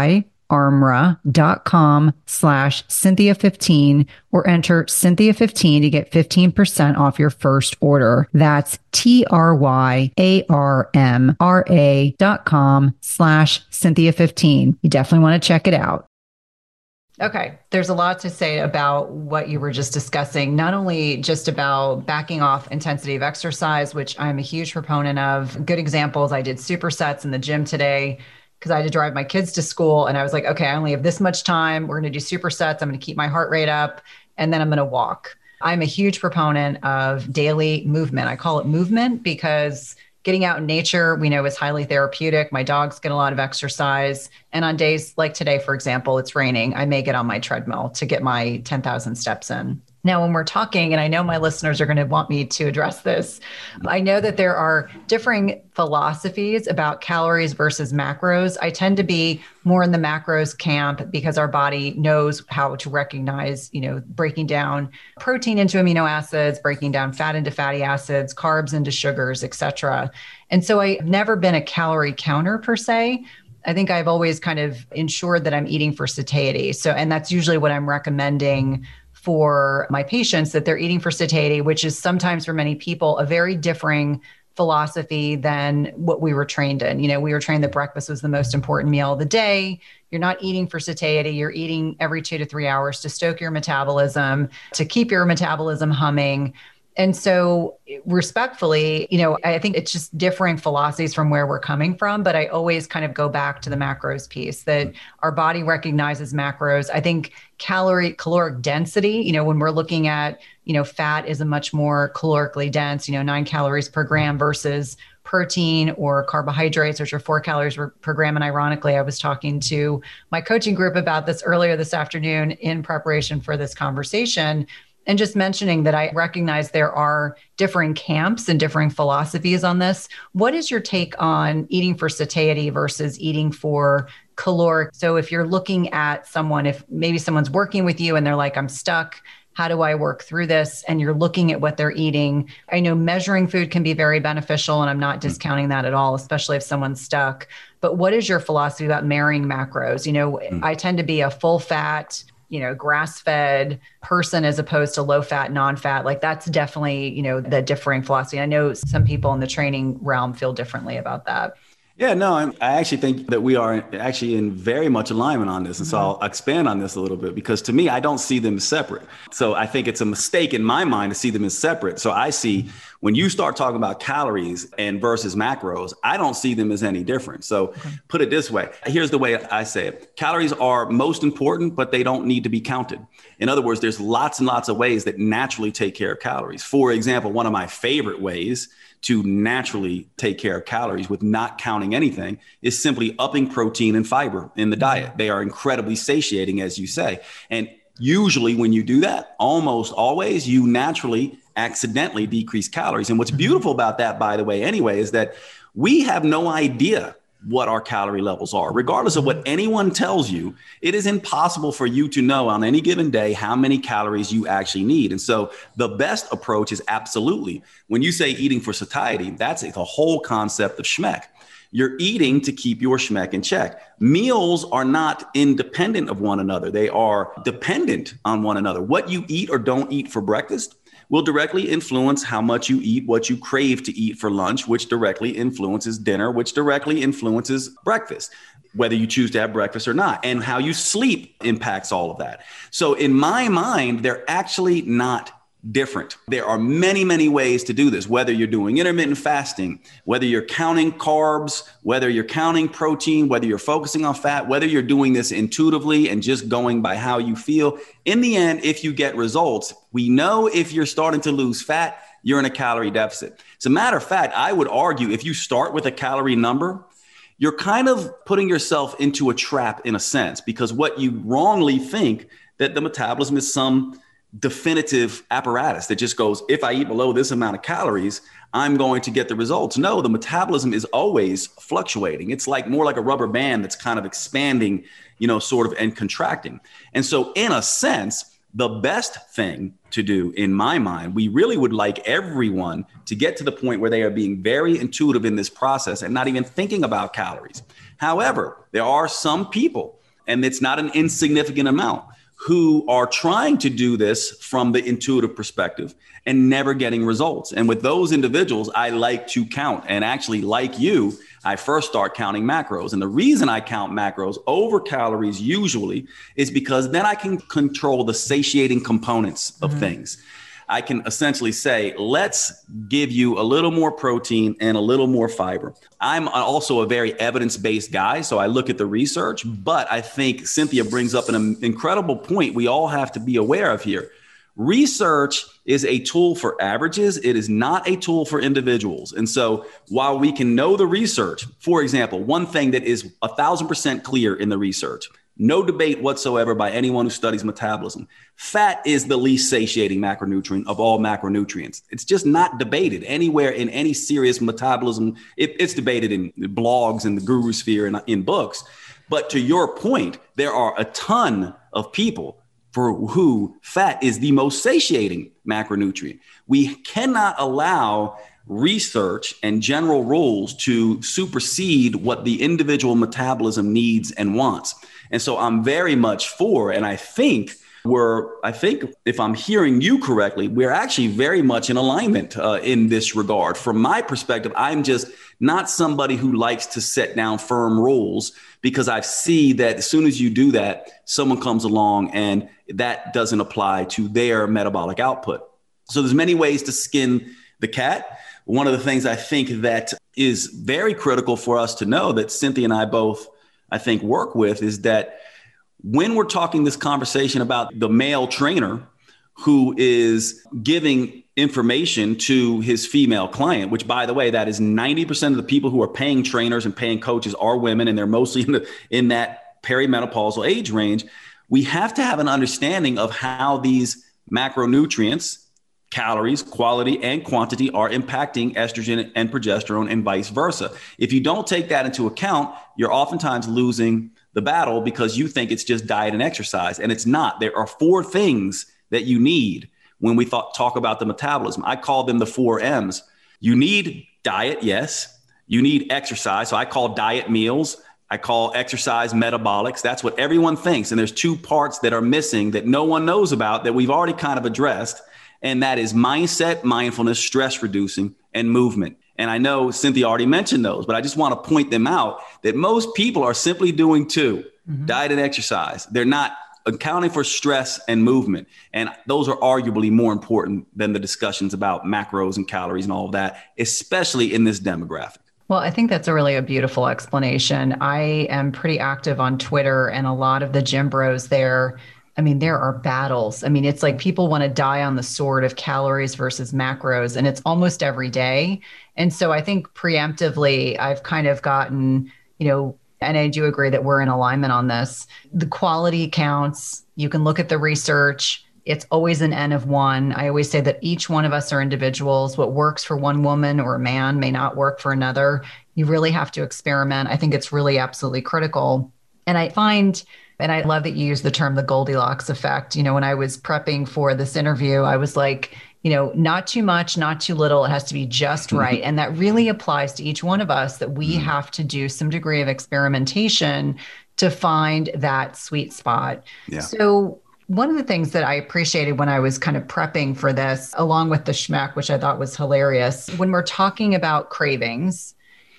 tryarmra.com slash Cynthia fifteen or enter Cynthia fifteen to get fifteen percent off your first order. That's T-R-Y-A-R-M-R-A dot com slash Cynthia fifteen. You definitely want to check it out. Okay. There's a lot to say about what you were just discussing, not only just about backing off intensity of exercise, which I'm a huge proponent of. Good examples. I did supersets in the gym today because I had to drive my kids to school. And I was like, okay, I only have this much time. We're going to do supersets. I'm going to keep my heart rate up and then I'm going to walk. I'm a huge proponent of daily movement. I call it movement because getting out in nature, we know, is highly therapeutic. My dogs get a lot of exercise. And on days like today, for example, it's raining, I may get on my treadmill to get my ten thousand steps in. Now, when we're talking, and I know my listeners are going to want me to address this, I know that there are differing philosophies about calories versus macros. I tend to be more in the macros camp because our body knows how to recognize, you know, breaking down protein into amino acids, breaking down fat into fatty acids, carbs into sugars, et cetera. And so I've never been a calorie counter per se. I think I've always kind of ensured that I'm eating for satiety. So, and that's usually what I'm recommending for my patients, that they're eating for satiety, which is sometimes for many people a very differing philosophy than what we were trained in. You know, we were trained that breakfast was the most important meal of the day. You're not eating for satiety. You're eating every two to three hours to stoke your metabolism, to keep your metabolism humming. And so respectfully, you know, I think it's just differing philosophies from where we're coming from. But I always kind of go back to the macros piece, that our body recognizes macros. I think calorie, caloric density, you know, when we're looking at, you know, fat is a much more calorically dense, you know, nine calories per gram versus protein or carbohydrates, which are four calories per gram. And ironically, I was talking to my coaching group about this earlier this afternoon in preparation for this conversation. And just mentioning that I recognize there are differing camps and differing philosophies on this. What is your take on eating for satiety versus eating for caloric? So if you're looking at someone, if maybe someone's working with you and they're like, I'm stuck, how do I work through this? And you're looking at what they're eating. I know measuring food can be very beneficial, and I'm not discounting that at all, especially if someone's stuck. But what is your philosophy about marrying macros? You know, mm. I tend to be a full fat, you know, grass-fed person as opposed to low-fat, non-fat. Like that's definitely, you know, the differing philosophy. I know some people in the training realm feel differently about that. Yeah, no, I actually think that we are actually in very much alignment on this. And so I'll expand on this a little bit, because to me, I don't see them as separate. So I think it's a mistake in my mind to see them as separate. So I see when you start talking about calories and versus macros, I don't see them as any different. So okay. Put it this way. Here's the way I say it. Calories are most important, but they don't need to be counted. In other words, there's lots and lots of ways that naturally take care of calories. For example, one of my favorite ways to naturally take care of calories with not counting anything is simply upping protein and fiber in the diet. They are incredibly satiating, as you say. And usually when you do that, almost always, you naturally accidentally decrease calories. And what's beautiful about that, by the way, anyway, is that we have no idea what our calorie levels are. Regardless of what anyone tells you, it is impossible for you to know on any given day how many calories you actually need. And so the best approach is absolutely, when you say eating for satiety, that's the whole concept of schmeck. You're eating to keep your schmeck in check. Meals are not independent of one another. They are dependent on one another. What you eat or don't eat for breakfast will directly influence how much you eat, what you crave to eat for lunch, which directly influences dinner, which directly influences breakfast, whether you choose to have breakfast or not. And how you sleep impacts all of that. So in my mind, they're actually not different. There are many, many ways to do this, whether you're doing intermittent fasting, whether you're counting carbs, whether you're counting protein, whether you're focusing on fat, whether you're doing this intuitively and just going by how you feel. In the end, if you get results, we know if you're starting to lose fat, you're in a calorie deficit. As a matter of fact, I would argue if you start with a calorie number, you're kind of putting yourself into a trap in a sense, because what you wrongly think that the metabolism is some definitive apparatus that just goes, if I eat below this amount of calories, I'm going to get the results. No, the metabolism is always fluctuating. It's like more like a rubber band that's kind of expanding, you know, sort of and contracting. And so in a sense, the best thing to do in my mind, we really would like everyone to get to the point where they are being very intuitive in this process and not even thinking about calories. However, there are some people, and it's not an insignificant amount, who are trying to do this from the intuitive perspective and never getting results. And with those individuals, I like to count. And actually, like you, I first start counting macros. And the reason I count macros over calories usually is because then I can control the satiating components of mm-hmm. things. I can essentially say, let's give you a little more protein and a little more fiber. I'm also a very evidence-based guy, so I look at the research, but I think Cynthia brings up an incredible point we all have to be aware of here. Research is a tool for averages. It is not a tool for individuals. And so while we can know the research, for example, one thing that is a thousand percent clear in the research, No debate whatsoever by anyone who studies metabolism. Fat is the least satiating macronutrient of all macronutrients. It's just not debated anywhere in any serious metabolism. It, it's debated in blogs and the guru sphere and in books. But to your point, there are a ton of people for who fat is the most satiating macronutrient. We cannot allow research and general rules to supersede what the individual metabolism needs and wants. And so I'm very much for, and I think we're, I think if I'm hearing you correctly, we're actually very much in alignment uh, in this regard. From my perspective, I'm just not somebody who likes to set down firm rules, because I see that as soon as you do that, someone comes along and that doesn't apply to their metabolic output. So there's many ways to skin the cat. One of the things I think that is very critical for us to know that Cynthia and I both, I think, work with is that when we're talking this conversation about the male trainer who is giving information to his female client, which, by the way, that is ninety percent of the people who are paying trainers and paying coaches are women, and they're mostly in, the, in that perimenopausal age range. We have to have an understanding of how these macronutrients, calories, quality and quantity, are impacting estrogen and progesterone and vice versa. If you don't take that into account, you're oftentimes losing the battle because you think it's just diet and exercise, and it's not. There are four things that you need when we thought, talk about the metabolism. I call them the four M's. You need diet, yes. You need exercise. So I call diet meals. I call exercise metabolics. That's what everyone thinks. And there's two parts that are missing that no one knows about that we've already kind of addressed. And that is mindset, mindfulness, stress reducing, and movement. And I know Cynthia already mentioned those, but I just want to point them out that most people are simply doing two, mm-hmm. diet and exercise. They're not accounting for stress and movement. And those are arguably more important than the discussions about macros and calories and all of that, especially in this demographic. Well, I think that's a really a beautiful explanation. I am pretty active on Twitter, and a lot of the gym bros there, I mean, there are battles. I mean, it's like people want to die on the sword of calories versus macros, and it's almost every day. And so I think preemptively, I've kind of gotten, you know, and I do agree that we're in alignment on this. The quality counts. You can look at the research. It's always an N of one. I always say that each one of us are individuals. What works for one woman or a man may not work for another. You really have to experiment. I think it's really absolutely critical. And I find, and I love that you use the term the Goldilocks effect. You know, when I was prepping for this interview, I was like, you know, not too much, not too little. It has to be just right. And that really applies to each one of us, that we have to do some degree of experimentation to find that sweet spot. Yeah. So one of the things that I appreciated when I was kind of prepping for this, along with the schmeck, which I thought was hilarious, when we're talking about cravings,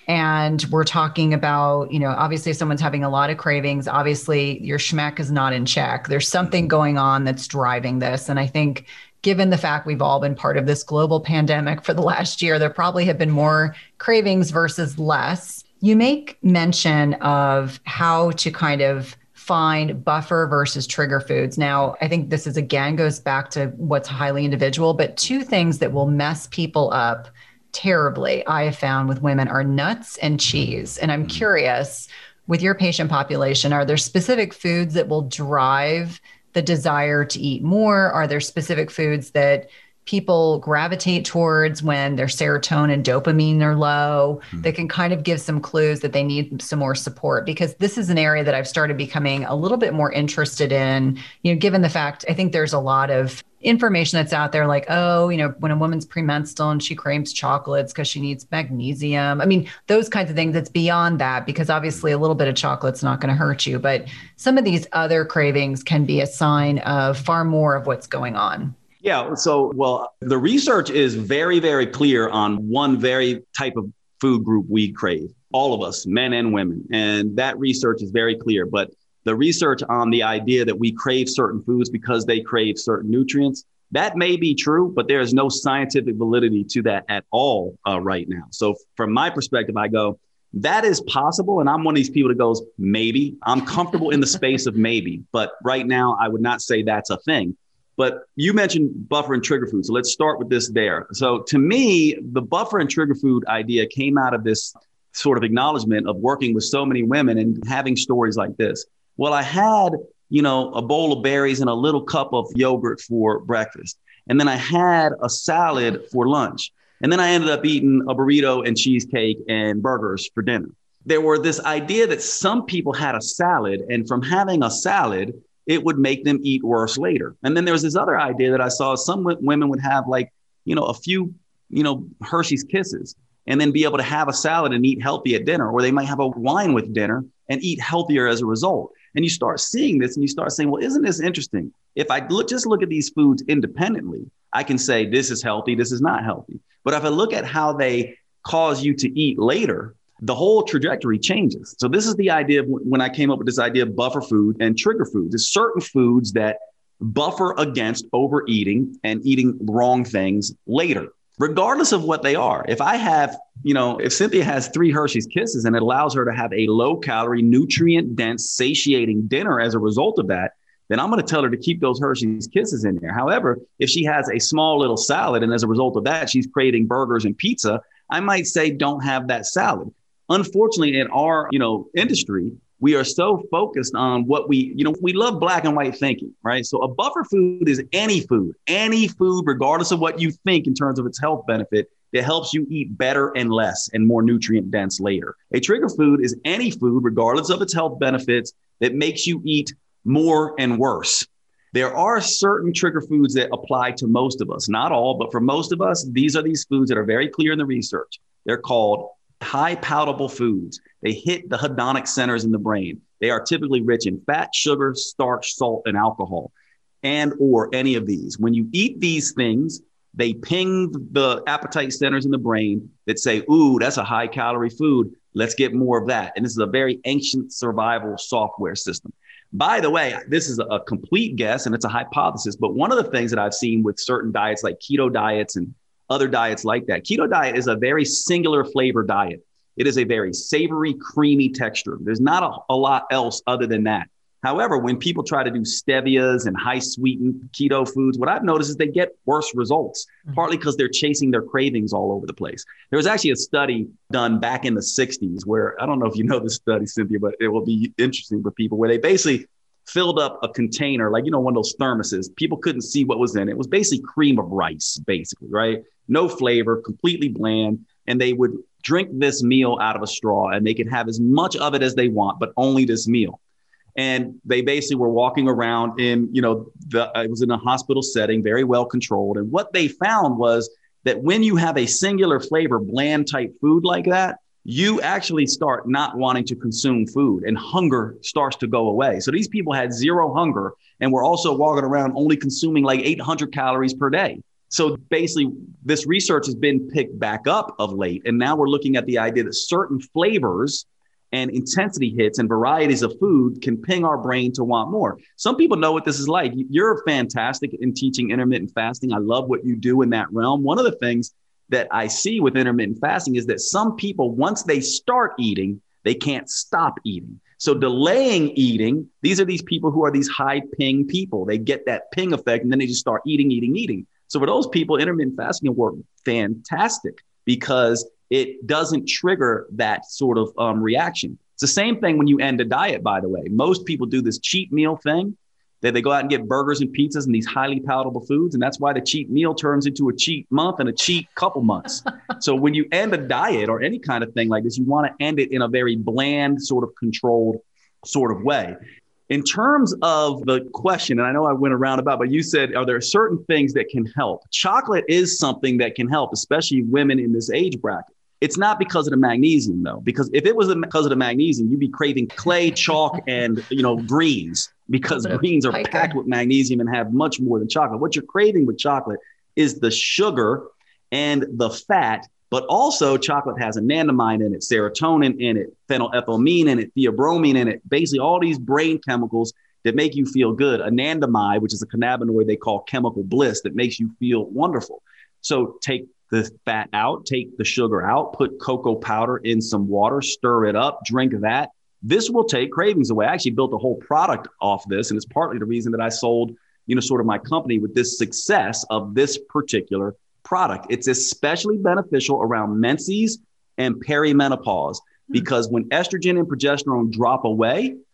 and we're talking about, you know, obviously if someone's having a lot of cravings, obviously your schmeck is not in check. There's something going on that's driving this. And I think given the fact we've all been part of this global pandemic for the last year, there probably have been more cravings versus less. You make mention of how to kind of find buffer versus trigger foods. Now, I think this is, again, goes back to what's highly individual, but two things that will mess people up terribly, I have found with women, are nuts and cheese. And I'm curious, with your patient population, are there specific foods that will drive the desire to eat more? Are there specific foods that people gravitate towards when their serotonin and dopamine are low, mm-hmm. that can kind of give some clues that they need some more support? Because this is an area that I've started becoming a little bit more interested in, you know, given the fact, I think there's a lot of information that's out there like, oh, you know, when a woman's premenstrual and she craves chocolates because she needs magnesium. I mean, those kinds of things. It's beyond that, because obviously a little bit of chocolate's not going to hurt you. But some of these other cravings can be a sign of far more of what's going on. Yeah. So, well, the research is very, very clear on one very type of food group we crave, all of us, men and women. And that research is very clear. But the research on the idea that we crave certain foods because they crave certain nutrients, that may be true, but there is no scientific validity to that at all uh, right now. So from my perspective, I go, that is possible. And I'm one of these people that goes, maybe. I'm comfortable in the space of maybe. But right now, I would not say that's a thing. But you mentioned buffer and trigger food. So let's start with this there. So to me, the buffer and trigger food idea came out of this sort of acknowledgement of working with so many women and having stories like this. Well, I had, you know, a bowl of berries and a little cup of yogurt for breakfast. And then I had a salad for lunch. And then I ended up eating a burrito and cheesecake and burgers for dinner. There were this idea that some people had a salad, and from having a salad, it would make them eat worse later. And then there was this other idea that I saw some w- women would have like, you know, a few, you know, Hershey's Kisses and then be able to have a salad and eat healthy at dinner, or they might have a wine with dinner and eat healthier as a result. And you start seeing this and you start saying, well, isn't this interesting? If I look, just look at these foods independently, I can say this is healthy, this is not healthy. But if I look at how they cause you to eat later, the whole trajectory changes. So this is the idea of when I came up with this idea of buffer food and trigger foods. There's certain foods that buffer against overeating and eating wrong things later, regardless of what they are. If I have, you know, if Cynthia has three Hershey's Kisses and it allows her to have a low calorie, nutrient dense, satiating dinner as a result of that, then I'm going to tell her to keep those Hershey's Kisses in there. However, if she has a small little salad and as a result of that, she's craving burgers and pizza, I might say, don't have that salad. Unfortunately, in our, you know, industry, we are so focused on what we, you know, we love black and white thinking, right? So a buffer food is any food, any food, regardless of what you think in terms of its health benefit, that helps you eat better and less and more nutrient dense later. A trigger food is any food, regardless of its health benefits, that makes you eat more and worse. There are certain trigger foods that apply to most of us, not all, but for most of us, these are these foods that are very clear in the research. They're called high palatable foods. They hit the hedonic centers in the brain. They are typically rich in fat, sugar, starch, salt, and alcohol, and or any of these. When you eat these things, they ping the appetite centers in the brain that say, ooh, that's a high calorie food. Let's get more of that. And this is a very ancient survival software system. By the way, this is a complete guess and it's a hypothesis, but one of the things that I've seen with certain diets like keto diets and other diets like that, keto diet is a very singular flavor diet. It is a very savory, creamy texture. There's not a, a lot else other than that. However, when people try to do stevias and high sweetened keto foods, what I've noticed is they get worse results, mm-hmm. partly because they're chasing their cravings all over the place. There was actually a study done back in the sixties where, I don't know if you know this study, Cynthia, but it will be interesting for people, where they basically filled up a container, like, you know, one of those thermoses. People couldn't see what was in it. It was basically cream of rice, basically, right? No flavor, completely bland. And they would drink this meal out of a straw and they could have as much of it as they want, but only this meal. And they basically were walking around in, you know, the, it was in a hospital setting, very well controlled. And what they found was that when you have a singular flavor, bland type food like that, you actually start not wanting to consume food and hunger starts to go away. So these people had zero hunger and were also walking around only consuming like eight hundred calories per day. So basically, this research has been picked back up of late. And now we're looking at the idea that certain flavors and intensity hits and varieties of food can ping our brain to want more. Some people know what this is like. You're fantastic in teaching intermittent fasting. I love what you do in that realm. One of the things that I see with intermittent fasting is that some people, once they start eating, they can't stop eating. So delaying eating, these are these people who are these high ping people. They get that ping effect and then they just start eating, eating, eating. So for those people, intermittent fasting will work fantastic because it doesn't trigger that sort of um, reaction. It's the same thing when you end a diet, by the way. Most people do this cheat meal thing, that they go out and get burgers and pizzas and these highly palatable foods. And that's why the cheat meal turns into a cheat month and a cheat couple months. So when you end a diet or any kind of thing like this, you want to end it in a very bland, sort of controlled sort of way. In terms of the question, and I know I went around about, but you said, are there certain things that can help? Chocolate is something that can help, especially women in this age bracket. It's not because of the magnesium, though, because if it was because of the magnesium, you'd be craving clay, chalk, and, you know, greens, because greens are packed with magnesium and have much more than chocolate. What you're craving with chocolate is the sugar and the fat, but also chocolate has anandamide in it, serotonin in it, phenylethylamine in it, theobromine in it, basically all these brain chemicals that make you feel good. Anandamide, which is a cannabinoid they call chemical bliss, that makes you feel wonderful. So take the fat out, take the sugar out, put cocoa powder in some water, stir it up, drink that. This will take cravings away. I actually built a whole product off this, and it's partly the reason that I sold, you know, sort of my company with this success of this particular product. It's especially beneficial around menses and perimenopause, because when estrogen and progesterone drop away,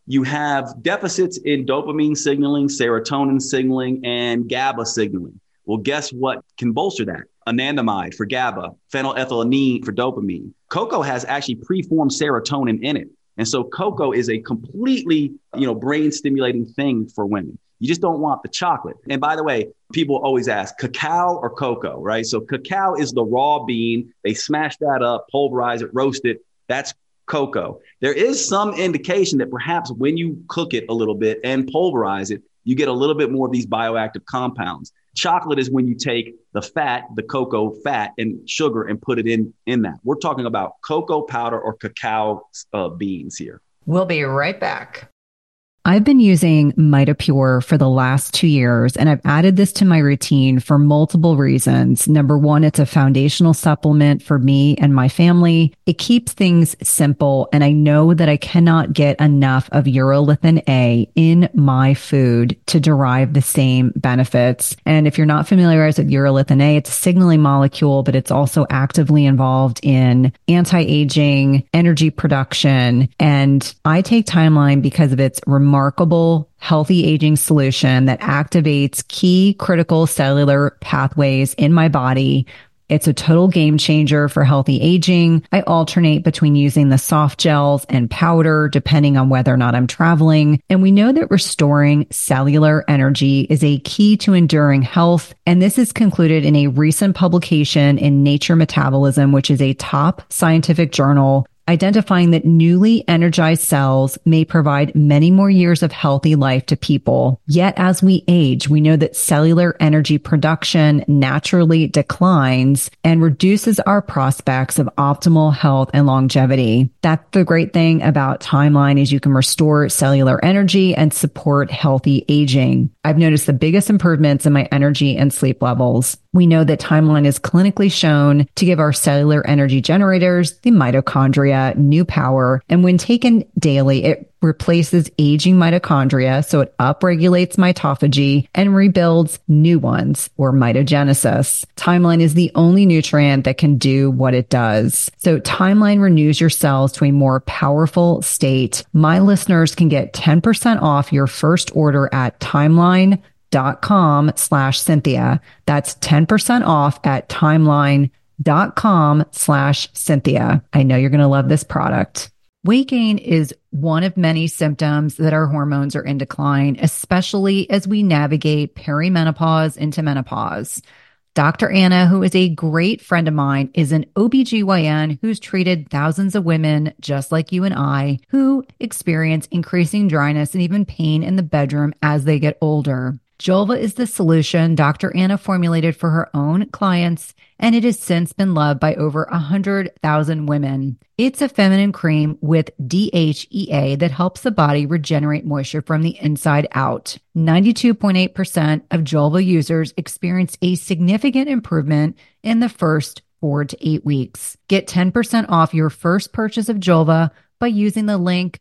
you have deficits in dopamine signaling, serotonin signaling, and GABA signaling. Well, guess what can bolster that? Anandamide for GABA, phenylethylamine for dopamine. Cocoa has actually preformed serotonin in it. And so cocoa is a completely, you know, brain stimulating thing for women. You just don't want the chocolate. And by the way, people always ask cacao or cocoa, right? So cacao is the raw bean. They smash that up, pulverize it, roast it. That's cocoa. There is some indication that perhaps when you cook it a little bit and pulverize it, you get a little bit more of these bioactive compounds. Chocolate is when you take the fat, the cocoa fat and sugar and put it in, in that. We're talking about cocoa powder or cacao uh, beans here. We'll be right back. I've been using MitoPure for the last two years, and I've added this to my routine for multiple reasons. Number one, it's a foundational supplement for me and my family. It keeps things simple, and I know that I cannot get enough of urolithin A in my food to derive the same benefits. And if you're not familiarized with urolithin A, it's a signaling molecule, but it's also actively involved in anti-aging, energy production, and I take Timeline because of its remarkable remarkable healthy aging solution that activates key critical cellular pathways in my body. It's a total game changer for healthy aging. I alternate between using the soft gels and powder depending on whether or not I'm traveling. And we know that restoring cellular energy is a key to enduring health. And this is concluded in a recent publication in Nature Metabolism, which is a top scientific journal, identifying that newly energized cells may provide many more years of healthy life to people. Yet as we age, we know that cellular energy production naturally declines and reduces our prospects of optimal health and longevity. That's the great thing about Timeline is you can restore cellular energy and support healthy aging. I've noticed the biggest improvements in my energy and sleep levels. We know that Timeline is clinically shown to give our cellular energy generators, the mitochondria, new power. And when taken daily, it replaces aging mitochondria, so it upregulates mitophagy and rebuilds new ones, or mitogenesis. Timeline is the only nutrient that can do what it does. So Timeline renews your cells to a more powerful state. My listeners can get ten percent off your first order at timeline dot com slash Cynthia. That's ten percent off at timeline dot com slash Cynthia. I know you're going to love this product. Weight gain is one of many symptoms that our hormones are in decline, especially as we navigate perimenopause into menopause. Doctor Anna, who is a great friend of mine, is an O B G Y N who's treated thousands of women just like you and I who experience increasing dryness and even pain in the bedroom as they get older. Julva is the solution Doctor Anna formulated for her own clients, and it has since been loved by over one hundred thousand women. It's a feminine cream with D H E A that helps the body regenerate moisture from the inside out. ninety-two point eight percent of Julva users experienced a significant improvement in the first four to eight weeks. Get ten percent off your first purchase of Julva by using the link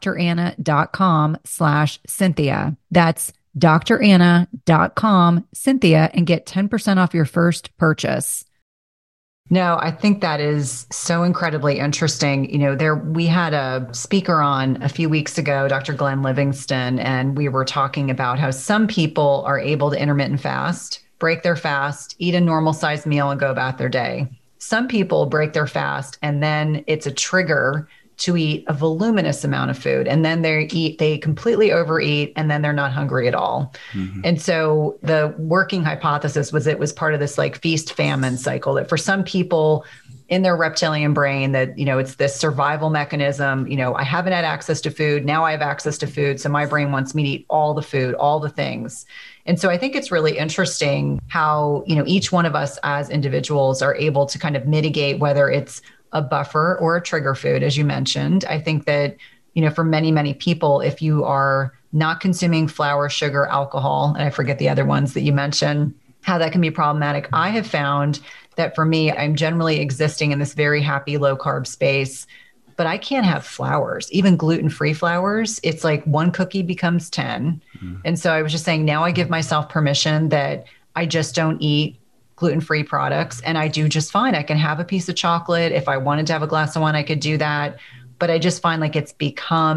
dranna.com slash Cynthia. That's dranna dot com, Cynthia, and get ten percent off your first purchase. No, I think that is so incredibly interesting. You know, there we had a speaker on a few weeks ago, Doctor Glenn Livingston, and we were talking about how some people are able to intermittent fast, break their fast, eat a normal sized meal and go about their day. Some people break their fast and then it's a trigger to eat a voluminous amount of food. And then they eat, they completely overeat, and then they're not hungry at all. Mm-hmm. And so the working hypothesis was it was part of this like feast famine cycle that for some people in their reptilian brain that, you know, it's this survival mechanism, you know, I haven't had access to food. Now I have access to food. So my brain wants me to eat all the food, all the things. And so I think it's really interesting how, you know, each one of us as individuals are able to kind of mitigate whether it's a buffer or a trigger food, as you mentioned. I think that, you know, for many, many people, if you are not consuming flour, sugar, alcohol, and I forget the other ones that you mentioned, how that can be problematic. I have found that for me, I'm generally existing in this very happy low carb space, but I can't have flours, even gluten-free flours. It's like one cookie becomes ten. Mm-hmm. And so I was just saying, now I give myself permission that I just don't eat gluten-free products, and I do just fine. I can have a piece of chocolate. If I wanted to have a glass of wine, I could do that. But I just find like it's become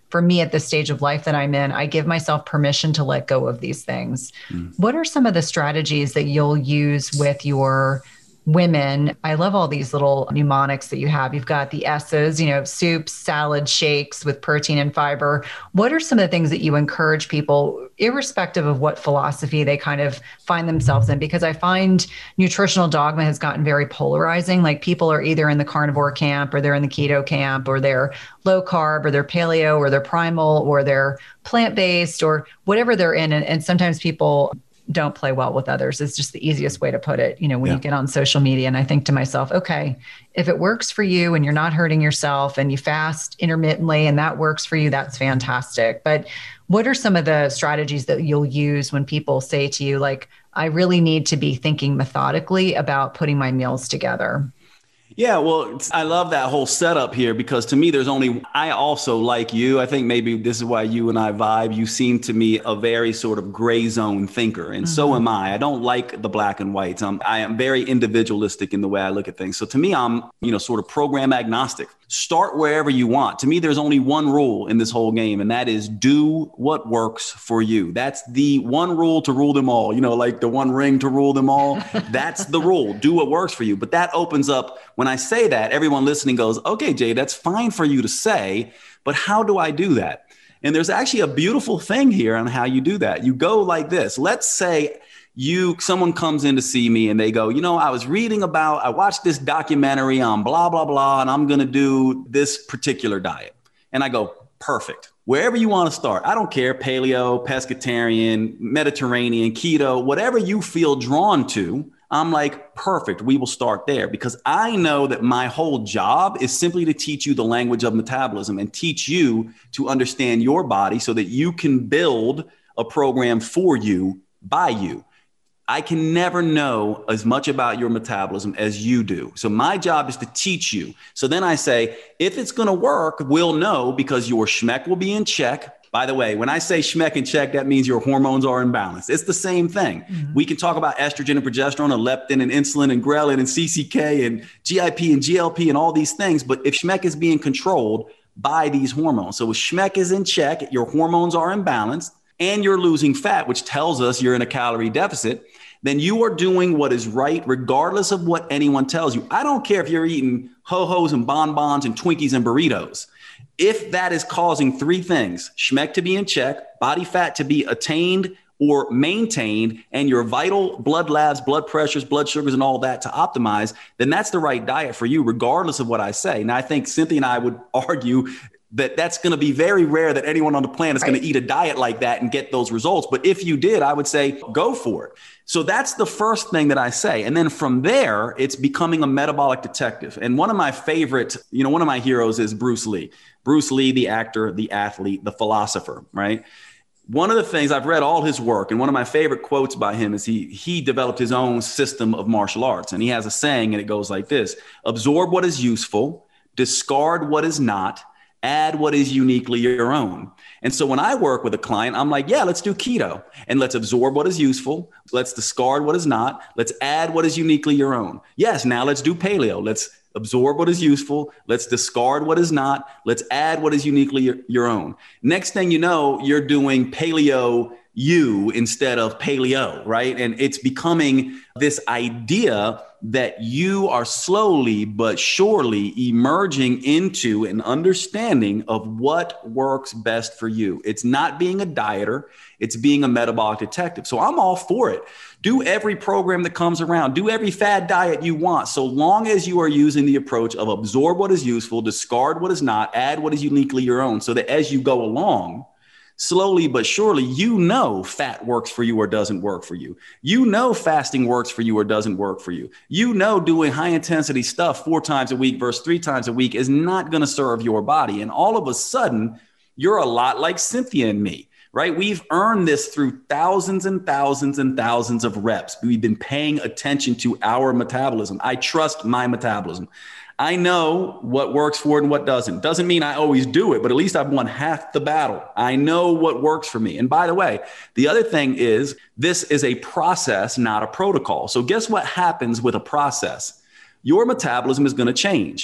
for me at this stage of life that I'm in, I give myself permission to let go of these things. Mm. What are some of the strategies that you'll use with your women? I love all these little mnemonics that you have. You've got the S's, you know, soups, salads, shakes with protein and fiber. What are some of the things that you encourage people, irrespective of what philosophy they kind of find themselves in? Because I find nutritional dogma has gotten very polarizing. Like people are either in the carnivore camp or they're in the keto camp, or they're low carb or they're paleo or they're primal or they're plant-based or whatever they're in. And, and sometimes people don't play well with others. It's just the easiest way to put it, you know, when yeah. you get on social media. And I think to myself, okay, if it works for you and you're not hurting yourself and you fast intermittently and that works for you, that's fantastic. But what are some of the strategies that you'll use when people say to you, like, I really need to be thinking methodically about putting my meals together? Yeah, well, I love that whole setup here, because to me, there's only, I also, like you, I think maybe this is why you and I vibe. You seem to me a very sort of gray zone thinker. And mm-hmm. so am I. I don't like the black and whites. Um, I am very individualistic in the way I look at things. So to me, I'm, you know, sort of program agnostic. Start wherever you want. To me, there's only one rule in this whole game, and that is do what works for you. That's the one rule to rule them all. You know, like the one ring to rule them all. That's the rule. Do what works for you. But that opens up, when I say that, everyone listening goes, okay, Jay, that's fine for you to say, but how do I do that? And there's actually a beautiful thing here on how you do that. You go like this. Let's say you, someone comes in to see me and they go, you know, I was reading about, I watched this documentary on blah, blah, blah, and I'm going to do this particular diet. And I go, perfect. Wherever you want to start. I don't care. Paleo, pescatarian, Mediterranean, keto, whatever you feel drawn to. I'm like, perfect. We will start there, because I know that my whole job is simply to teach you the language of metabolism and teach you to understand your body so that you can build a program for you by you. I can never know as much about your metabolism as you do. So my job is to teach you. So then I say, if it's going to work, we'll know, because your schmeck will be in check. By the way, when I say schmeck in check, that means your hormones are in balance. It's the same thing. Mm-hmm. We can talk about estrogen and progesterone and leptin and insulin and ghrelin and C C K and G I P and G L P and all these things. But if schmeck is being controlled by these hormones, so if schmeck is in check, your hormones are in balance, and you're losing fat, which tells us you're in a calorie deficit, then you are doing what is right, regardless of what anyone tells you. I don't care if you're eating ho-hos and bonbons and Twinkies and burritos. If that is causing three things, schmeck to be in check, body fat to be attained or maintained, and your vital blood labs, blood pressures, blood sugars, and all that to optimize, then that's the right diet for you, regardless of what I say. Now, I think Cynthia and I would argue that that's going to be very rare that anyone on the planet is right. going to eat a diet like that and get those results. But if you did, I would say go for it. So that's the first thing that I say. And then from there, it's becoming a metabolic detective. And one of my favorite, you know, one of my heroes is Bruce Lee. Bruce Lee, the actor, the athlete, the philosopher, right? One of the things, I've read all his work, and one of my favorite quotes by him is he he developed his own system of martial arts. And he has a saying, and it goes like this: absorb what is useful, discard what is not, add what is uniquely your own. And so when I work with a client, I'm like, yeah, let's do keto, and let's absorb what is useful. Let's discard what is not. Let's add what is uniquely your own. Yes, now let's do paleo. Let's absorb what is useful. Let's discard what is not. Let's add what is uniquely your, your own. Next thing you know, you're doing paleo you instead of paleo, right? And it's becoming this idea that you are slowly but surely emerging into an understanding of what works best for you. It's not being a dieter, it's being a metabolic detective. So I'm all for it. Do every program that comes around, do every fad diet you want, so long as you are using the approach of absorb what is useful, discard what is not, add what is uniquely your own, so that as you go along, slowly but surely, you know fat works for you or doesn't work for you. You know fasting works for you or doesn't work for you. You know doing high intensity stuff four times a week versus three times a week is not going to serve your body. And all of a sudden, you're a lot like Cynthia and me, right? We've earned this through thousands and thousands and thousands of reps. We've been paying attention to our metabolism. I trust my metabolism. I know what works for it and what doesn't. Doesn't mean I always do it, but at least I've won half the battle. I know what works for me. And by the way, the other thing is this is a process, not a protocol. So guess what happens with a process? Your metabolism is going to change.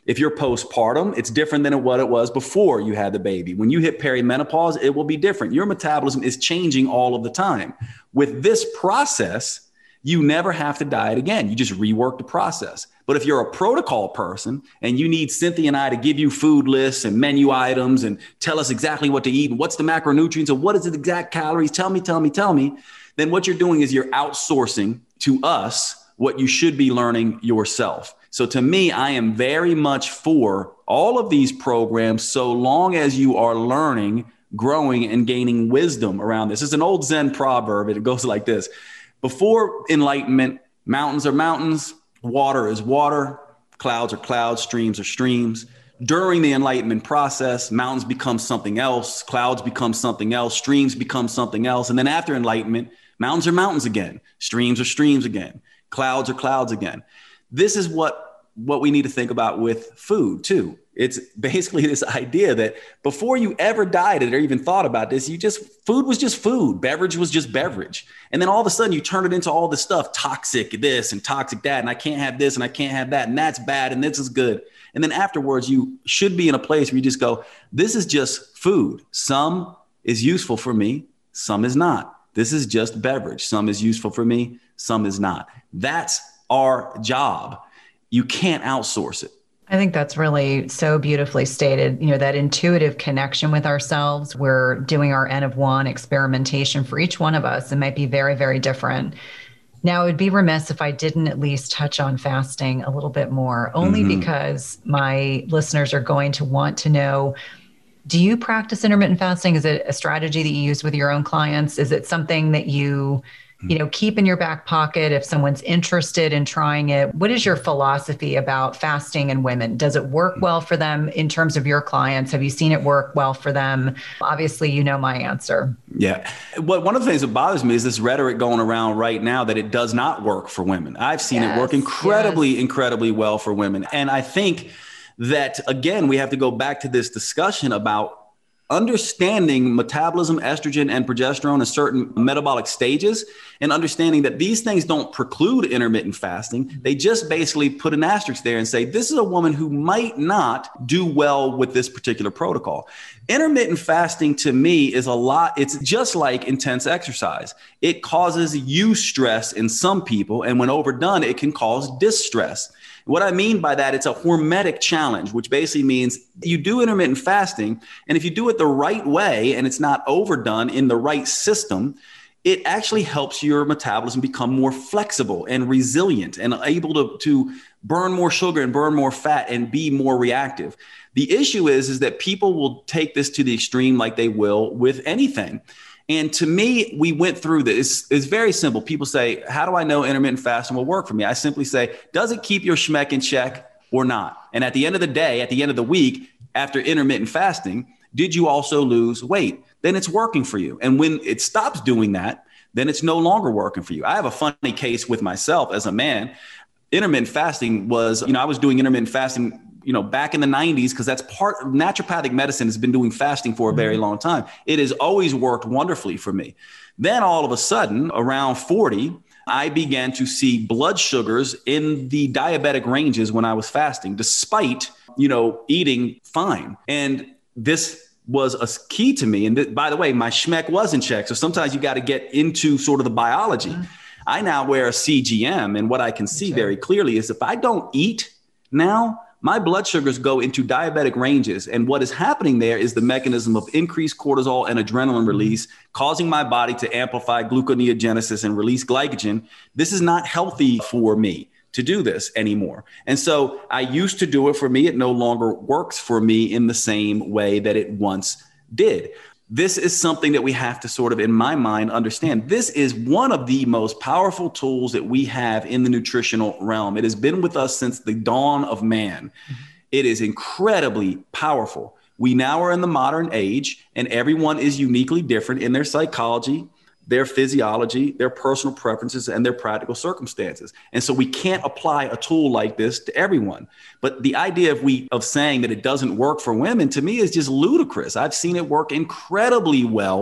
If you're postpartum, it's different than what it was before you had the baby. When you hit perimenopause, it will be different. Your metabolism is changing all of the time. With this process, you never have to diet again. You just rework the process. But if you're a protocol person and you need Cynthia and I to give you food lists and menu items and tell us exactly what to eat and what's the macronutrients and what is the exact calories, tell me, tell me, tell me, then what you're doing is you're outsourcing to us what you should be learning yourself. So to me, I am very much for all of these programs so long as you are learning, growing, and gaining wisdom around this. It's an old Zen proverb, and it goes like this. Before enlightenment, mountains are mountains, water is water, clouds are clouds, streams are streams. During the enlightenment process, mountains become something else, clouds become something else, streams become something else. And then after enlightenment, mountains are mountains again, streams are streams again, clouds are clouds again. This is what, what we need to think about with food too. It's basically this idea that before you ever dieted or even thought about this, you just, food was just food. Beverage was just beverage. And then all of a sudden you turn it into all this stuff, toxic this and toxic that, and I can't have this and I can't have that, and that's bad and this is good. And then afterwards, you should be in a place where you just go, this is just food. Some is useful for me, some is not. This is just beverage. Some is useful for me, some is not. That's our job. You can't outsource it. I think that's really so beautifully stated, you know, that intuitive connection with ourselves. We're doing our N of one experimentation for each one of us. It might be very, very different. Now, it would be remiss if I didn't at least touch on fasting a little bit more, only mm-hmm. because my listeners are going to want to know, do you practice intermittent fasting? Is it a strategy that you use with your own clients? Is it something that you you know, keep in your back pocket if someone's interested in trying it? What is your philosophy about fasting in women? Does it work well for them in terms of your clients? Have you seen it work well for them? Obviously, you know my answer. Yeah. What one of the things that bothers me is this rhetoric going around right now that it does not work for women. I've seen yes, it work incredibly, yes. incredibly well for women. And I think that, again, we have to go back to this discussion about understanding metabolism, estrogen, and progesterone in certain metabolic stages, and understanding that these things don't preclude intermittent fasting. They just basically put an asterisk there and say, this is a woman who might not do well with this particular protocol. Intermittent fasting to me is a lot. It's just like intense exercise. It causes eustress in some people, and when overdone, it can cause distress. What I mean by that, it's a hormetic challenge, which basically means you do intermittent fasting. And if you do it the right way and it's not overdone in the right system, it actually helps your metabolism become more flexible and resilient and able to, to burn more sugar and burn more fat and be more reactive. The issue is, is that people will take this to the extreme like they will with anything. And to me, we went through this. It's very simple. People say, how do I know intermittent fasting will work for me? I simply say, does it keep your schmeck in check or not? And at the end of the day, at the end of the week, after intermittent fasting, did you also lose weight? Then it's working for you. And when it stops doing that, then it's no longer working for you. I have a funny case with myself as a man. Intermittent fasting was, you know, I was doing intermittent fasting you know, back in the nineties, because that's part of naturopathic medicine has been doing fasting for a very long time. It has always worked wonderfully for me. Then all of a sudden, around forty, I began to see blood sugars in the diabetic ranges when I was fasting, despite, you know, eating fine. And this was a key to me. And th- by the way, my schmeck was in check. So sometimes you got to get into sort of the biology. Mm-hmm. I now wear a C G M. And what I can see okay. very clearly is if I don't eat now, my blood sugars go into diabetic ranges. And what is happening there is the mechanism of increased cortisol and adrenaline release, causing my body to amplify gluconeogenesis and release glycogen. This is not healthy for me to do this anymore. And so I used to do it for me. It no longer works for me in the same way that it once did. This is something that we have to sort of, in my mind, understand. This is one of the most powerful tools that we have in the nutritional realm. It has been with us since the dawn of man. Mm-hmm. It is incredibly powerful. We now are in the modern age, and everyone is uniquely different in their psychology, their physiology, their personal preferences, and their practical circumstances. And so we can't apply a tool like this to everyone. But the idea of we of saying that it doesn't work for women, to me, is just ludicrous. I've seen it work incredibly well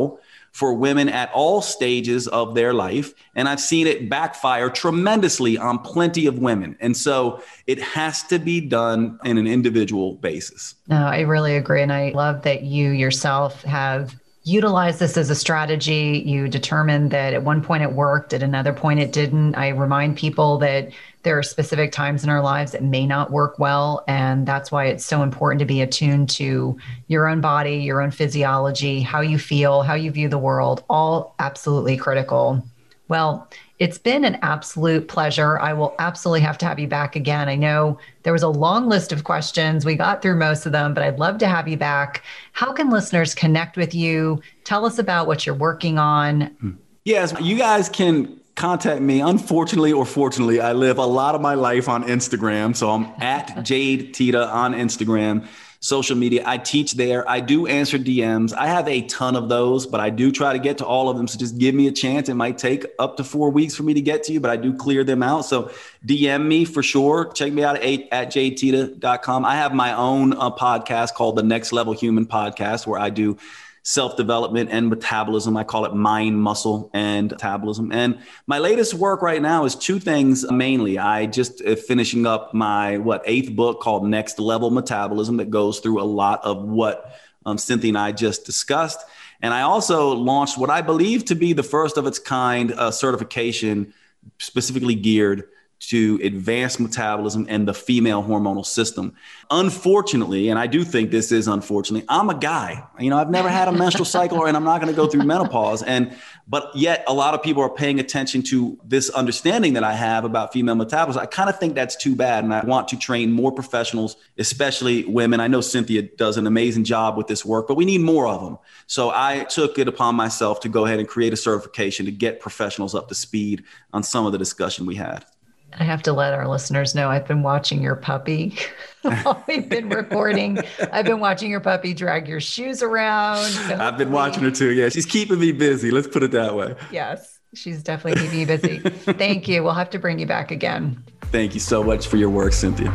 for women at all stages of their life. And I've seen it backfire tremendously on plenty of women. And so it has to be done in an individual basis. No, I really agree. And I love that you yourself have utilized this as a strategy. You determined that at one point it worked, at another point it didn't. I remind people that there are specific times in our lives that may not work well. And that's why it's so important to be attuned to your own body, your own physiology, how you feel, how you view the world, all absolutely critical. Well, it's been an absolute pleasure. I will absolutely have to have you back again. I know there was a long list of questions. We got through most of them, but I'd love to have you back. How can listeners connect with you? Tell us about what you're working on. Yes, you guys can contact me. Unfortunately or fortunately, I live a lot of my life on Instagram. So I'm at Jade Teta on Instagram. Social media, I teach there. I do answer D Ms. I have a ton of those, but I do try to get to all of them. So just give me a chance. It might take up to four weeks for me to get to you, but I do clear them out. So D M me for sure. Check me out at, at jade teta dot com. I have my own uh, podcast called the Next Level Human Podcast, where I do self-development and metabolism. I call it mind, muscle, and metabolism. And my latest work right now is two things mainly. I just uh, finishing up my, what, eighth book called Next Level Metabolism that goes through a lot of what um, Cynthia and I just discussed. And I also launched what I believe to be the first of its kind uh, certification specifically geared to advanced metabolism and the female hormonal system. Unfortunately, and I do think this is unfortunately, I'm a guy. You know, I've never had a menstrual cycle and I'm not going to go through menopause. And but yet a lot of people are paying attention to this understanding that I have about female metabolism. I kind of think that's too bad. And I want to train more professionals, especially women. I know Cynthia does an amazing job with this work, but we need more of them. So I took it upon myself to go ahead and create a certification to get professionals up to speed on some of the discussion we had. I have to let our listeners know I've been watching your puppy while we've been recording. I've been watching your puppy drag your shoes around. So I've been watching her too. Yeah, she's keeping me busy. Let's put it that way. Yes, she's definitely keeping you busy. Thank you. We'll have to bring you back again. Thank you so much for your work, Cynthia.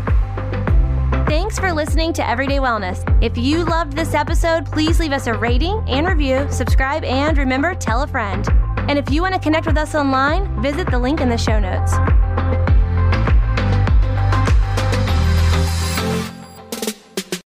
Thanks for listening to Everyday Wellness. If you loved this episode, please leave us a rating and review, subscribe, and remember, tell a friend. And if you want to connect with us online, visit the link in the show notes.